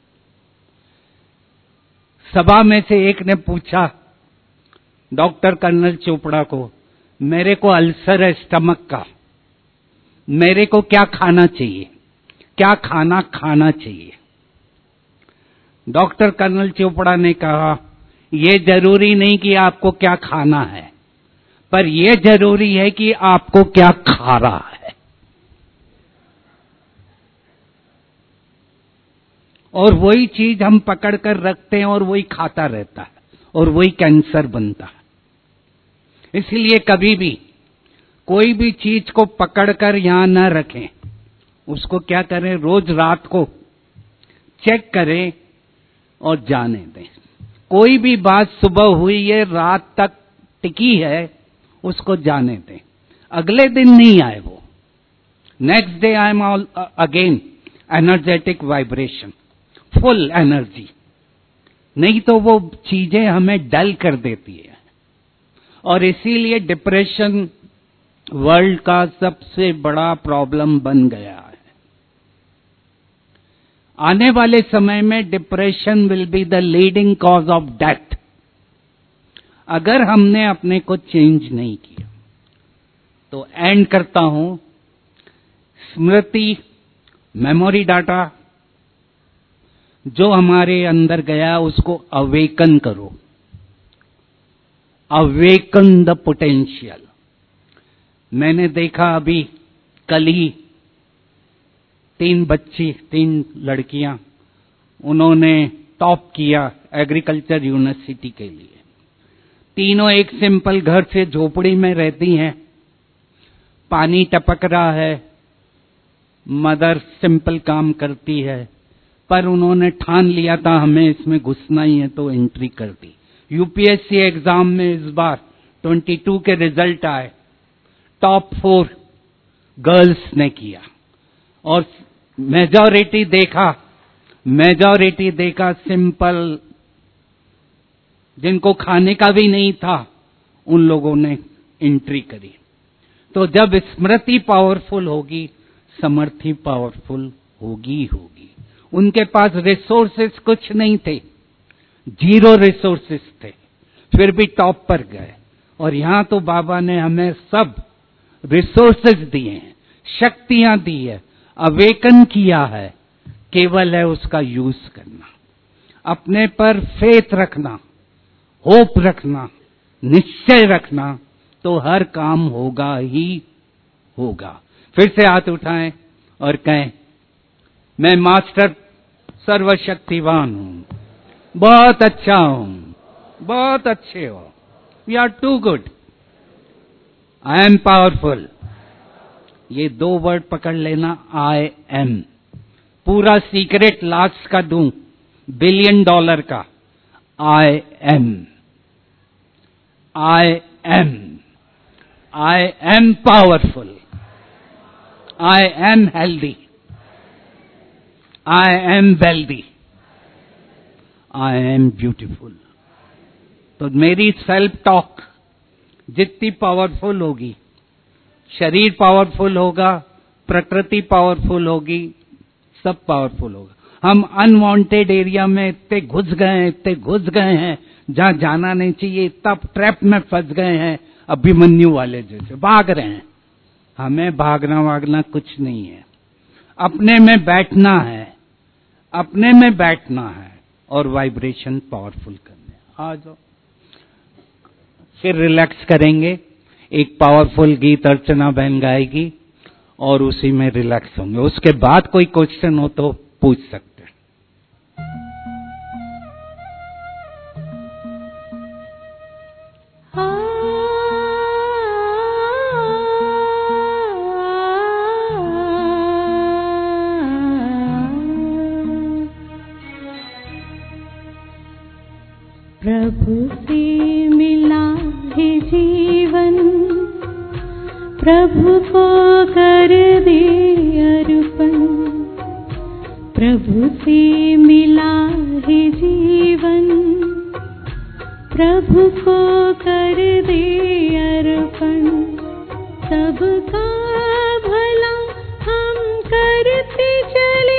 सभा में से एक ने पूछा डॉक्टर कर्नल चोपड़ा को, मेरे को अल्सर है स्टमक का, मेरे को क्या खाना चाहिए, क्या खाना खाना चाहिए? डॉक्टर कर्नल चोपड़ा ने कहा, यह जरूरी नहीं कि आपको क्या खाना है, पर यह जरूरी है कि आपको क्या खा रहा है। और वही चीज हम पकड़ कर रखते हैं और वही खाता रहता है और वही कैंसर बनता है। इसलिए कभी भी कोई भी चीज को पकड़कर यहां न रखें, उसको क्या करें, रोज रात को चेक करें और जाने दें। कोई भी बात सुबह हुई है, रात तक टिकी है, उसको जाने दें। अगले दिन नहीं आए वो, next day I am all again energetic vibration, full energy. नहीं तो वो चीजें हमें डल कर देती है। और इसीलिए डिप्रेशन वर्ल्ड का सबसे बड़ा प्रॉब्लम बन गया है। आने वाले समय में depression will be the leading cause of death, अगर हमने अपने को चेंज नहीं किया। तो एंड करता हूं, स्मृति, मेमोरी डाटा जो हमारे अंदर गया उसको अवेकन करो, अवेकन द पोटेंशियल। मैंने देखा अभी कल ही 3 लड़कियां, उन्होंने टॉप किया एग्रीकल्चर यूनिवर्सिटी के लिए। तीनों एक सिंपल घर से झोपड़ी में रहती हैं, पानी टपक रहा है, मदर सिंपल काम करती है, पर उन्होंने ठान लिया था हमें इसमें घुसना ही है तो एंट्री कर दी। यूपीएससी एग्जाम में इस बार 22 के रिजल्ट आए, टॉप 4 गर्ल्स ने किया। और मेजॉरिटी देखा सिंपल, जिनको खाने का भी नहीं था, उन लोगों ने एंट्री करी। तो जब स्मृति पावरफुल होगी, समर्थी पावरफुल होगी। उनके पास रिसोर्सेस कुछ नहीं थे, जीरो रिसोर्सेस थे, फिर भी टॉप पर गए। और यहां तो बाबा ने हमें सब रिसोर्सेज दिए हैं, शक्तियां दी है, अवेकन किया है, केवल है उसका यूज करना, अपने पर फेथ रखना, होप रखना, निश्चय रखना, तो हर काम होगा ही होगा। फिर से हाथ उठाएं और कहें, मैं मास्टर सर्वशक्तिवान हूं, बहुत अच्छा हूं, बहुत अच्छे हो, we are too good, I am powerful. ये 2 वर्ड पकड़ लेना, आई एम। पूरा सीक्रेट लास्ट का दूं, $1 बिलियन का, I am, I am, I am powerful, I am healthy, I am wealthy, I am beautiful. तो मेरी सेल्फ टॉक जितनी पावरफुल होगी, शरीर पावरफुल होगा, प्रकृति पावरफुल होगी, सब पावरफुल होगा। हम अनवांटेड एरिया में इतने घुस गए हैं जहां जाना नहीं चाहिए, तब ट्रैप में फंस गए हैं, अभिमन्यु वाले जैसे भाग रहे हैं। हमें भागना कुछ नहीं है, अपने में बैठना है, अपने में बैठना है और वाइब्रेशन पावरफुल करने। आ जाओ, फिर रिलैक्स करेंगे। एक पावरफुल गीत अर्चना बहन गाएगी और उसी में रिलैक्स होंगे। उसके बाद कोई क्वेश्चन हो तो पूछ सकते हैं। प्रभु से मिला है जीवन, प्रभु को कर दे अर्पण। प्रभु से मिला है जीवन, प्रभु को कर दे अर्पण। सबका भला हम करते चले,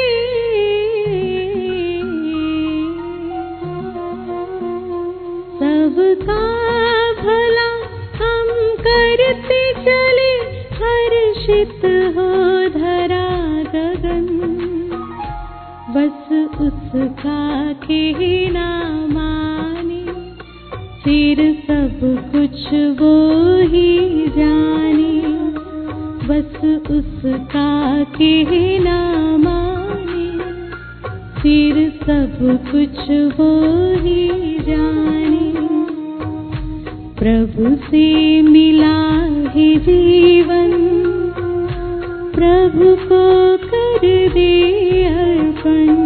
सबका भला हम करते चले, हर्षित हो धरा गगन। बस उसका कहना माने, फिर सब कुछ वो ही जाने। बस उसका कहना माने, फिर सब कुछ वो ही जाने। प्रभु से मिला है जीवन, प्रभु को कर दे अर्पण।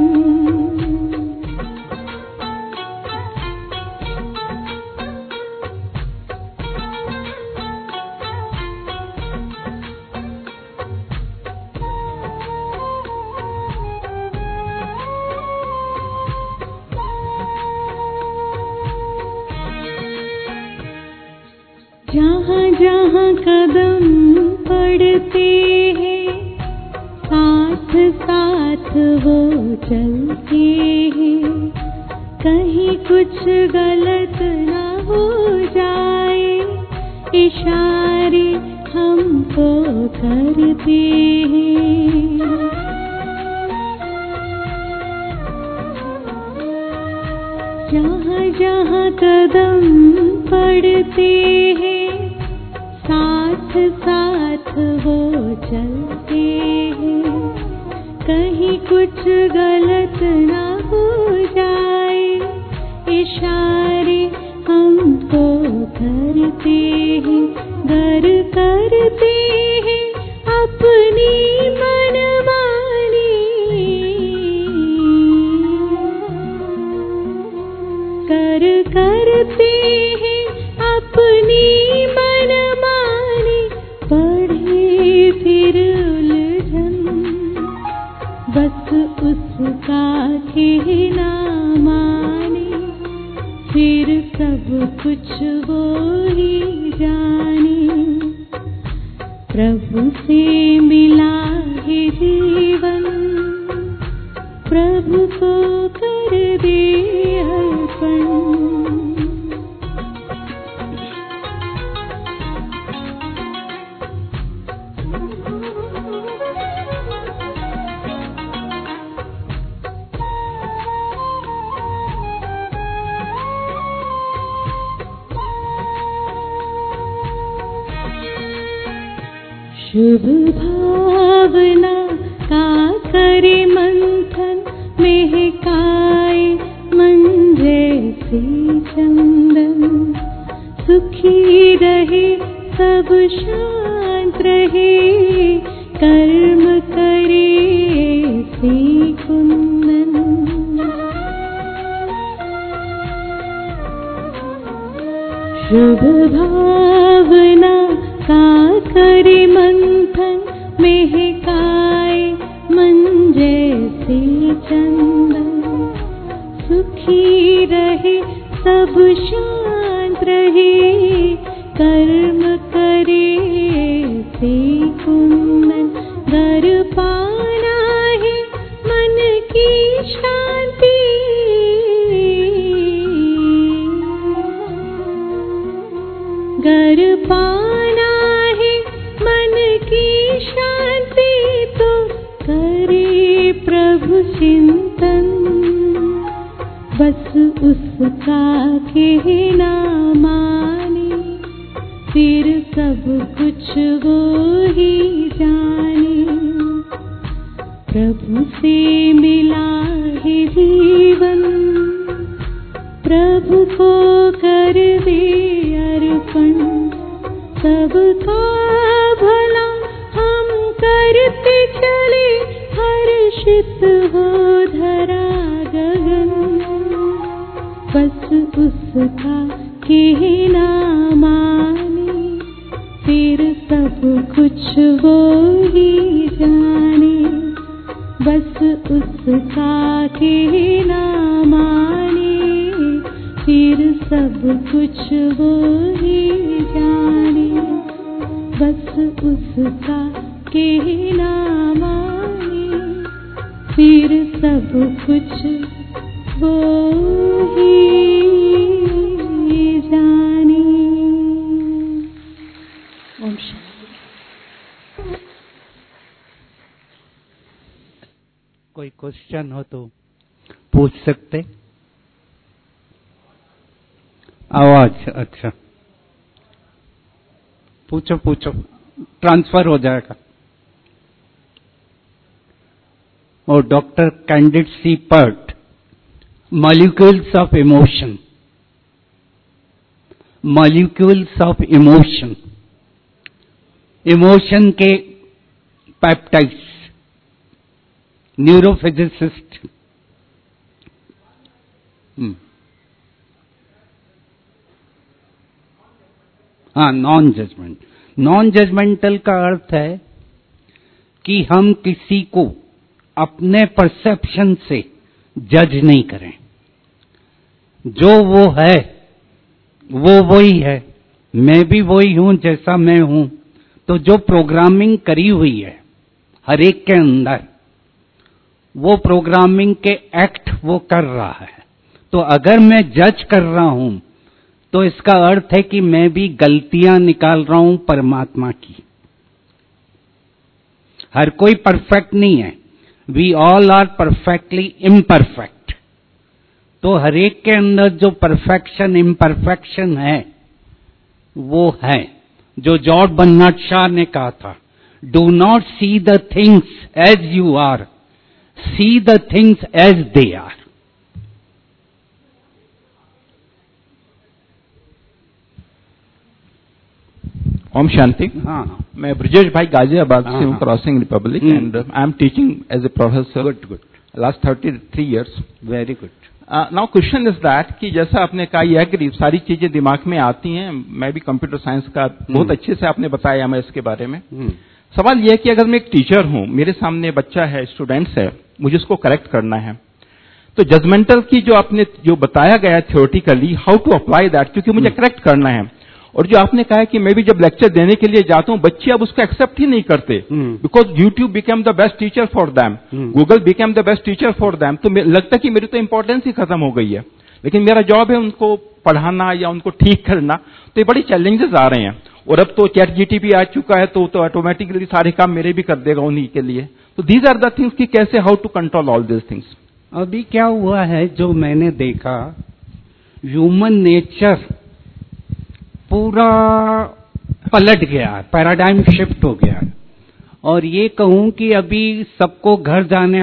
जहाँ जहाँ कदम पड़ते हैं, साथ साथ वो चलते हैं। कहीं कुछ गलत ना हो जाए, इशारे हमको करते हैं। जहाँ जहाँ कदम पड़ते हैं, साथ साथ वो चलते हैं। कहीं कुछ गलत ना हो जाए, इशारे हमको करते हैं। घर करते हैं अपनी मनमानी, करते हैं अपनी मनमानी। बढ़े फिर उलझन, बस उसका कहना माने, फिर सब कुछ वो ही जाने। प्रभु से मिला है जीवन, प्रभु को कर दे अर्पण। शुभ भावना का करे मंथन, महकाए मन जैसे चंदन। सुखी रहे सब शांत रहे, कर्म करे ऐसे कुंदन। शुभ भावना का करे मंथन, महकाए मन जैसे चंदन। सुखी रहे सब शांत रहे, कर्म करे ऐसे कुंदन। घर पाना है मन की शांति, घर पाना है मन की शांति, तो करे प्रभु चिंतन। बस उसका कहना माने, फिर सब कुछ वो ही जाने। प्रभु से मिला है जीवन, प्रभु को कर दे अर्पण। सबका भला हम करते चले, हर्षित हो धरा गगन। बस उसका कहना माने, फिर सब कुछ वो ही जाने। बस उसका कहना माने, फिर सब कुछ वो ही जाने। बस उसका कहना माने, फिर सब कुछ वो ही जाने। ओम शांति। कोई क्वेश्चन हो तो पूछ सकते। आवाज अच्छा, पूछो पूछो, ट्रांसफर हो जाएगा। और doctor Candace Pert, molecules of emotion, molecules of emotion, emotion के पेप्टाइड्स, न्यूरोफिजिसिस्ट। हाँ, नॉन जजमेंट। नॉन जजमेंटल का अर्थ है कि हम किसी को अपने परसेप्शन से जज नहीं करें। जो वो है वो वही है, मैं भी वही हूं जैसा मैं हूं। तो जो प्रोग्रामिंग करी हुई है हर एक के अंदर, वो प्रोग्रामिंग के एक्ट वो कर रहा है। तो अगर मैं जज कर रहा हूं तो इसका अर्थ है कि मैं भी गलतियां निकाल रहा हूं परमात्मा की। हर कोई परफेक्ट नहीं है, we all are perfectly imperfect. तो हर एक के अंदर जो परफेक्शन इम्परफेक्शन है वो है, जो जॉर्ज बर्नार्ड शॉ ने कहा था, do not see the things as you are, see the things as they are. ओम शांति। हाँ, मैं ब्रजेश भाई गाजियाबाद से हूँ, हाँ, crossing republic, and I am teaching as a professor. Good good, last 33 years। Very good. Now question is that कि जैसा आपने कहा यह कि सारी चीजें दिमाग में आती हैं, मैं भी कंप्यूटर साइंस का बहुत अच्छे से आपने बताया मैं इसके बारे में। सवाल यह है कि अगर मैं एक टीचर हूँ, मेरे सामने बच्चा है, स्टूडेंट्स है, मुझे उसको करेक्ट करना है, तो जजमेंटल की जो आपने जो बताया गया theoretically, how to apply that, क्योंकि मुझे करेक्ट करना है। और जो आपने कहा है कि मैं भी जब लेक्चर देने के लिए जाता हूं, बच्चे अब उसको एक्सेप्ट ही नहीं करते, because YouTube became the best teacher for them, Google became the best teacher for them. तो लगता है कि मेरी तो इंपॉर्टेंस ही खत्म हो गई है। लेकिन मेरा जॉब है उनको पढ़ाना या उनको ठीक करना, तो ये बड़ी चैलेंजेस आ रहे हैं। और अब तो चैट जीटीपी आ चुका है, तो ऑटोमेटिकली सारे काम मेरे भी कर देगा उन्हीं के लिए। तो दीज आर द थिंग्स कि कैसे how to control all this things. अभी क्या हुआ है, जो मैंने देखा, ह्यूमन नेचर पूरा पलट गया, पैराडाइम शिफ्ट हो गया। और ये कहूं कि अभी सबको घर जाने,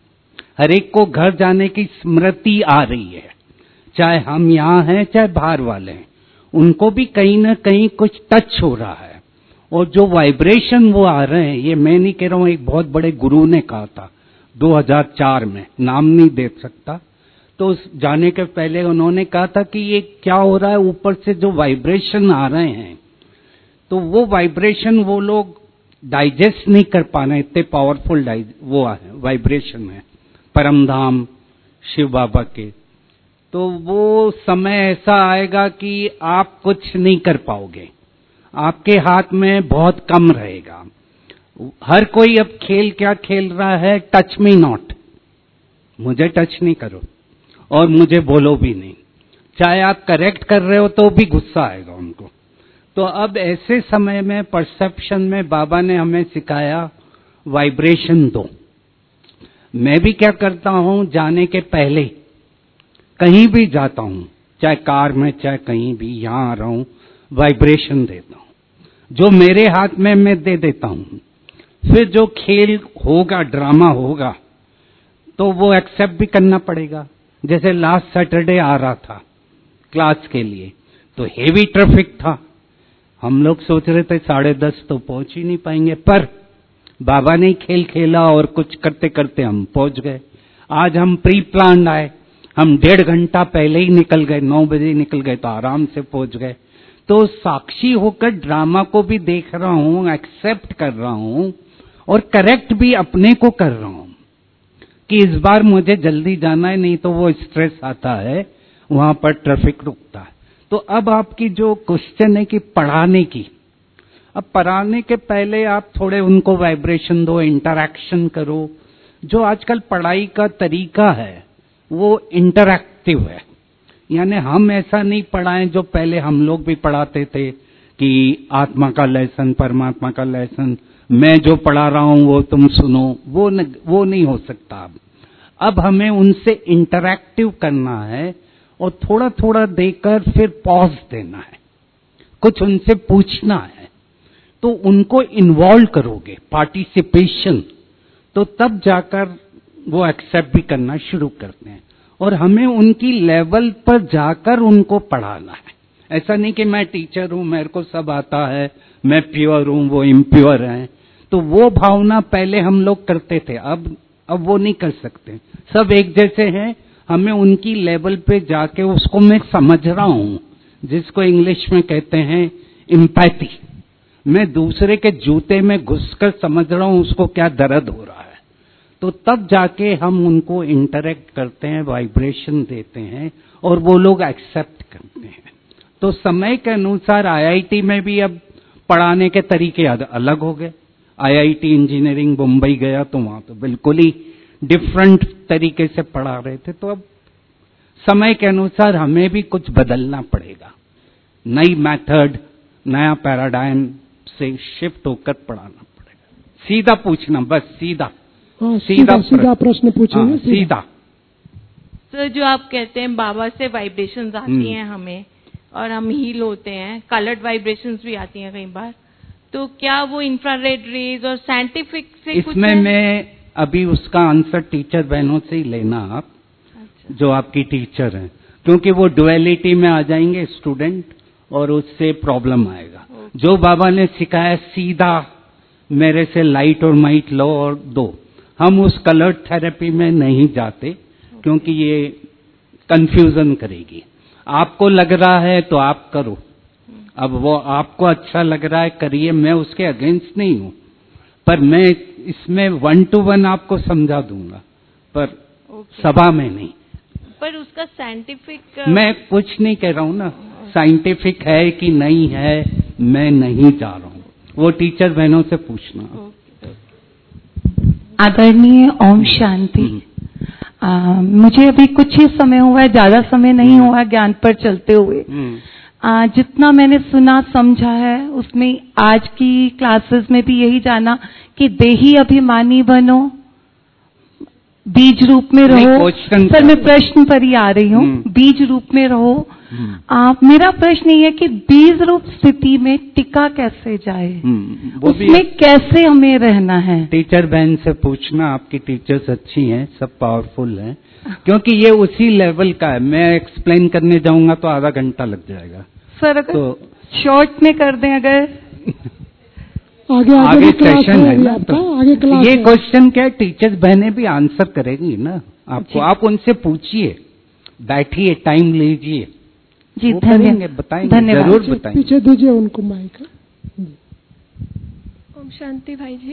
हर एक को घर जाने की स्मृति आ रही है, चाहे हम यहाँ हैं चाहे बाहर वाले हैं, उनको भी कहीं ना कहीं कुछ टच हो रहा है। और जो वाइब्रेशन वो आ रहे हैं, ये मैं नहीं कह रहा हूं, एक बहुत बड़े गुरु ने कहा था 2004 में, नाम नहीं दे सकता, तो जाने के पहले उन्होंने कहा था कि ये क्या हो रहा है, ऊपर से जो वाइब्रेशन आ रहे हैं, तो वो वाइब्रेशन वो लोग डाइजेस्ट नहीं कर पा रहे, इतने पावरफुल वो वाइब्रेशन है परमधाम शिव बाबा के। तो वो समय ऐसा आएगा कि आप कुछ नहीं कर पाओगे, आपके हाथ में बहुत कम रहेगा। हर कोई अब खेल क्या खेल रहा है, टच मी नॉट, मुझे टच नहीं करो और मुझे बोलो भी नहीं, चाहे आप करेक्ट कर रहे हो तो भी गुस्सा आएगा उनको। तो अब ऐसे समय में परसेप्शन में बाबा ने हमें सिखाया वाइब्रेशन दो। मैं भी क्या करता हूं, जाने के पहले कहीं भी जाता हूं, चाहे कार में चाहे कहीं भी, यहां आ रहा हूं, वाइब्रेशन देता हूं, जो मेरे हाथ में मैं दे देता हूं। फिर जो खेल होगा, ड्रामा होगा, तो वो एक्सेप्ट भी करना पड़ेगा। जैसे लास्ट सैटरडे आ रहा था क्लास के लिए, तो हेवी ट्रैफिक था, हम लोग सोच रहे थे 10:30 तो पहुंच ही नहीं पाएंगे, पर बाबा ने खेल खेला और कुछ करते करते हम पहुंच गए। आज हम प्री प्लान आए, हम 1.5 घंटा पहले ही निकल गए, 9 बजे निकल गए, तो आराम से पहुंच गए। तो साक्षी होकर ड्रामा को भी देख रहा हूं, एक्सेप्ट कर रहा हूं और करेक्ट भी अपने को कर रहा हूं कि इस बार मुझे जल्दी जाना है, नहीं तो वो स्ट्रेस आता है, वहां पर ट्रैफिक रुकता है। तो अब आपकी जो क्वेश्चन है कि पढ़ाने की, अब पढ़ाने के पहले आप थोड़े उनको वाइब्रेशन दो, इंटरैक्शन करो। जो आजकल पढ़ाई का तरीका है वो इंटरैक्टिव है, यानी हम ऐसा नहीं पढ़ाएं जो पहले हम लोग भी पढ़ाते थे कि आत्मा का लेसन, परमात्मा का लेसन, मैं जो पढ़ा रहा हूं वो तुम सुनो, वो नहीं हो सकता। अब हमें उनसे इंटरैक्टिव करना है और थोड़ा थोड़ा देकर फिर पॉज देना है, कुछ उनसे पूछना है, तो उनको इन्वॉल्व करोगे, पार्टिसिपेशन, तो तब जाकर वो एक्सेप्ट भी करना शुरू करते हैं। और हमें उनकी लेवल पर जाकर उनको पढ़ाना है। ऐसा नहीं कि मैं टीचर हूं, मेरे को सब आता है, मैं प्योर हूं, वो इम्प्योर हैं। तो वो भावना पहले हम लोग करते थे, अब वो नहीं कर सकते। सब एक जैसे हैं, हमें उनकी लेवल पे जाके उसको मैं समझ रहा हूं, जिसको इंग्लिश में कहते हैं एम्पैथी। मैं दूसरे के जूते में घुसकर समझ रहा हूं उसको क्या दर्द हो रहा है, तो तब जाके हम उनको इंटरेक्ट करते हैं, वाइब्रेशन देते हैं और वो लोग एक्सेप्ट करते हैं। तो समय के अनुसार आईआईटी में भी अब पढ़ाने के तरीके अलग हो गए। आईआईटी इंजीनियरिंग मुंबई गया तो वहां तो बिल्कुल ही डिफरेंट तरीके से पढ़ा रहे थे। तो अब समय के अनुसार हमें भी कुछ बदलना पड़ेगा, नई मेथड, नया पैराडाइम से शिफ्ट होकर पढ़ाना पड़ेगा। सीधा पूछना, बस सीधा सीधा प्रश्न पूछेंगे। सीधा। तो जो आप कहते हैं बाबा से वाइब्रेशंस आती हैं हमें और हम हील होते हैं, कलर्ड वाइब्रेशंस भी आती हैं कई बार, तो क्या वो इंफ्रारेड रेज और साइंटिफिक से इसमें कुछ मैं अभी उसका आंसर टीचर बहनों से ही लेना आप। अच्छा। जो आपकी टीचर हैं, क्योंकि वो डुअलिटी में आ जाएंगे स्टूडेंट और उससे प्रॉब्लम आएगा। जो बाबा ने सिखाया सीधा मेरे से लाइट और माइट लो और दो, हम उस कलर्ड थेरेपी में नहीं जाते क्योंकि ये कंफ्यूजन करेगी। आपको लग रहा है तो आप करो, अब वो आपको अच्छा लग रहा है करिए, मैं उसके अगेंस्ट नहीं हूं, पर मैं इसमें 1 to 1 आपको समझा दूंगा, पर सभा में नहीं। पर उसका साइंटिफिक मैं कुछ नहीं कह रहा हूं ना, साइंटिफिक है कि नहीं है मैं नहीं जा रहा हूं, वो टीचर बहनों से पूछना। आदरणीय ओम शांति। मुझे अभी कुछ ही समय हुआ है, ज्यादा समय नहीं हुआ ज्ञान पर चलते हुए। जितना मैंने सुना समझा है उसमें आज की क्लासेस में भी यही जाना कि देही अभिमानी बनो, बीज रूप में रहो। सर मैं प्रश्न पर ही आ रही हूँ, बीज रूप में रहो। मेरा प्रश्न ये है कि बीज रूप स्थिति में टिका कैसे जाए, उसमें कैसे हमें रहना है? टीचर बहन से पूछना, आपकी टीचर्स अच्छी हैं, सब पावरफुल हैं, क्योंकि ये उसी लेवल का है। मैं एक्सप्लेन करने जाऊंगा तो आधा घंटा लग जाएगा। सर अगर तो शॉर्ट में कर दें, अगर आगे सेशन है ना, तो आगे क्लास ये क्वेश्चन क्या है, टीचर्स बहनें भी आंसर करेंगी ना आपको। आप उनसे पूछिए, बैठिए, टाइम लीजिए जी। धन्यवाद, बताएंगे, जरूर बताएंगे। पीछे दीजिए उनको माइक। ओम शांति भाई जी।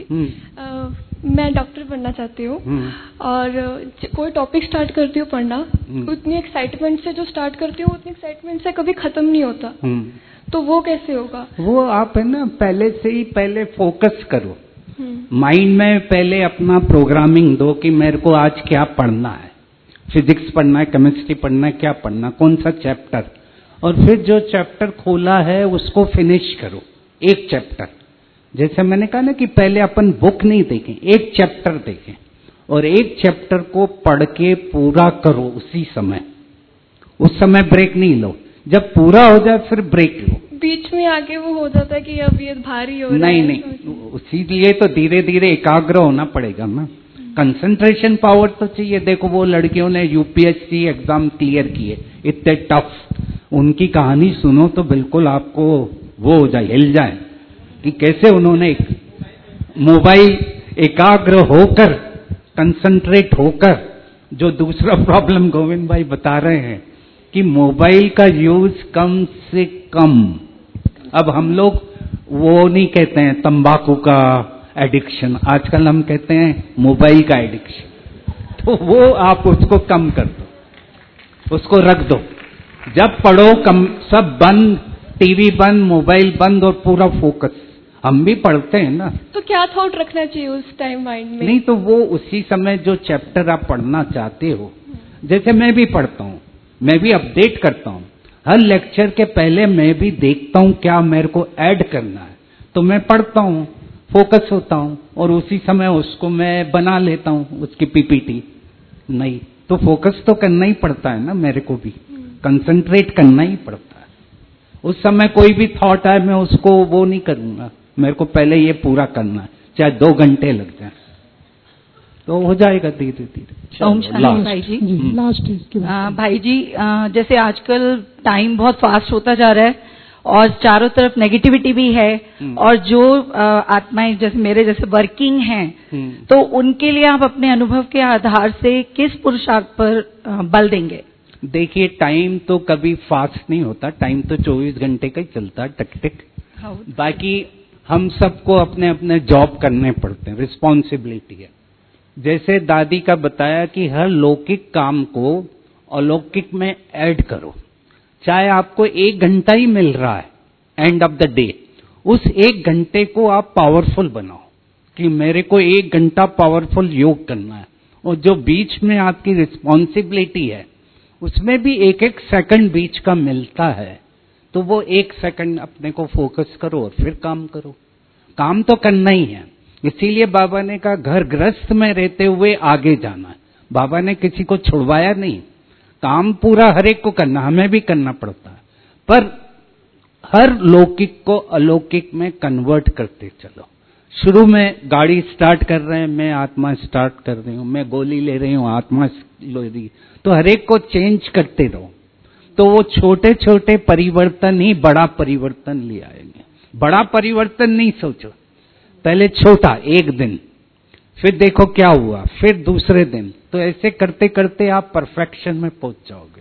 मैं डॉक्टर बनना चाहती हूँ और कोई टॉपिक स्टार्ट करती हूँ पढ़ना, उतनी एक्साइटमेंट से जो स्टार्ट करती हूँ उतनी एक्साइटमेंट से कभी खत्म नहीं होता। तो वो कैसे होगा? वो आप है ना पहले से ही पहले फोकस करो, माइंड में पहले अपना प्रोग्रामिंग दो कि मेरे को आज क्या पढ़ना है, फिजिक्स पढ़ना है, केमिस्ट्री पढ़ना है, क्या पढ़ना, कौन सा चैप्टर, और फिर जो चैप्टर खोला है उसको फिनिश करो, एक चैप्टर। जैसे मैंने कहा ना कि पहले अपन बुक नहीं देखें, एक चैप्टर देखें और एक चैप्टर को पढ़ के पूरा करो उसी समय, उस समय ब्रेक नहीं लो। जब पूरा हो जाए फिर ब्रेक लो। बीच में आगे वो हो जाता है कि अब ये भारी हो रहा है। नहीं, उसीलिए तो धीरे धीरे एकाग्र होना पड़ेगा ना, कंसंट्रेशन पावर तो चाहिए। देखो वो लड़कियों ने यूपीएससी एग्जाम क्लियर किए, इतने टफ, उनकी कहानी सुनो तो बिल्कुल आपको वो हो जाए, हिल जाए कि कैसे उन्होंने मोबाइल एकाग्र होकर, कंसंट्रेट होकर। जो दूसरा प्रॉब्लम गोविंद भाई बता रहे हैं कि मोबाइल का यूज कम से कम। अब हम लोग वो नहीं कहते हैं तंबाकू का एडिक्शन, आजकल हम कहते हैं मोबाइल का एडिक्शन। तो वो आप उसको कम कर दो, उसको रख दो। जब पढ़ो कम, सब बंद, टीवी बंद, मोबाइल बंद और पूरा फोकस। हम भी पढ़ते हैं ना। तो क्या थॉट रखना चाहिए उस टाइम माइंड में? नहीं तो वो उसी समय जो चैप्टर आप पढ़ना चाहते हो, जैसे मैं भी पढ़ता हूँ, मैं भी अपडेट करता हूँ। हर लेक्चर के पहले मैं भी देखता हूँ क्या मेरे को ऐड करना है, तो मैं पढ़ता हूँ, फोकस होता हूँ और उसी समय उसको मैं बना लेता हूँ, उसकी पीपीटी। नहीं तो फोकस तो करना ही पड़ता है ना, मेरे को भी कंसंट्रेट करना ही पड़ता है। उस समय कोई भी थॉट आए मैं उसको वो नहीं करूंगा, मेरे को पहले ये पूरा करना है, चाहे 2 घंटे लग जाए, तो हो जाएगा धीरे धीरे। ओम शांति भाई जी। लास्ट भाई जी, जैसे आजकल टाइम बहुत फास्ट होता जा रहा है और चारों तरफ नेगेटिविटी भी है, और जो आत्माएं जैसे मेरे जैसे वर्किंग हैं, तो उनके लिए आप अपने अनुभव के आधार से किस पुरुषार्थ पर बल देंगे? देखिए टाइम तो कभी फास्ट नहीं होता, टाइम तो 24 घंटे का ही चलता है, टक टक। बाकी हम सबको अपने अपने जॉब करने पड़ते हैं, रिस्पॉन्सिबिलिटी है। जैसे दादी का बताया कि हर लौकिक काम को अलौकिक में ऐड करो, चाहे आपको 1 घंटा ही मिल रहा है एंड ऑफ द डे, उस 1 घंटे को आप पावरफुल बनाओ कि मेरे को 1 घंटा पावरफुल योग करना है। और जो बीच में आपकी रिस्पॉन्सिबिलिटी है उसमें भी 1-1 सेकंड बीच का मिलता है, तो वो 1 सेकंड अपने को फोकस करो और फिर काम करो। काम तो करना ही है, इसीलिए बाबा ने कहा घर गृहस्थ में रहते हुए आगे जाना है। बाबा ने किसी को छुड़वाया नहीं, काम पूरा हर एक को करना, हमें भी करना पड़ता है, पर हर लौकिक को अलौकिक में कन्वर्ट करते चलो। शुरू में गाड़ी स्टार्ट कर रहे हैं, मैं आत्मा स्टार्ट कर रही हूं, मैं गोली ले रही हूं, आत्मा ले रही, तो हर एक को चेंज करते रहो, तो वो छोटे छोटे परिवर्तन ही बड़ा परिवर्तन ले आएंगे। बड़ा परिवर्तन नहीं सोचो, पहले छोटा 1 दिन, फिर देखो क्या हुआ, फिर दूसरे दिन, तो ऐसे करते करते आप परफेक्शन में पहुंच जाओगे।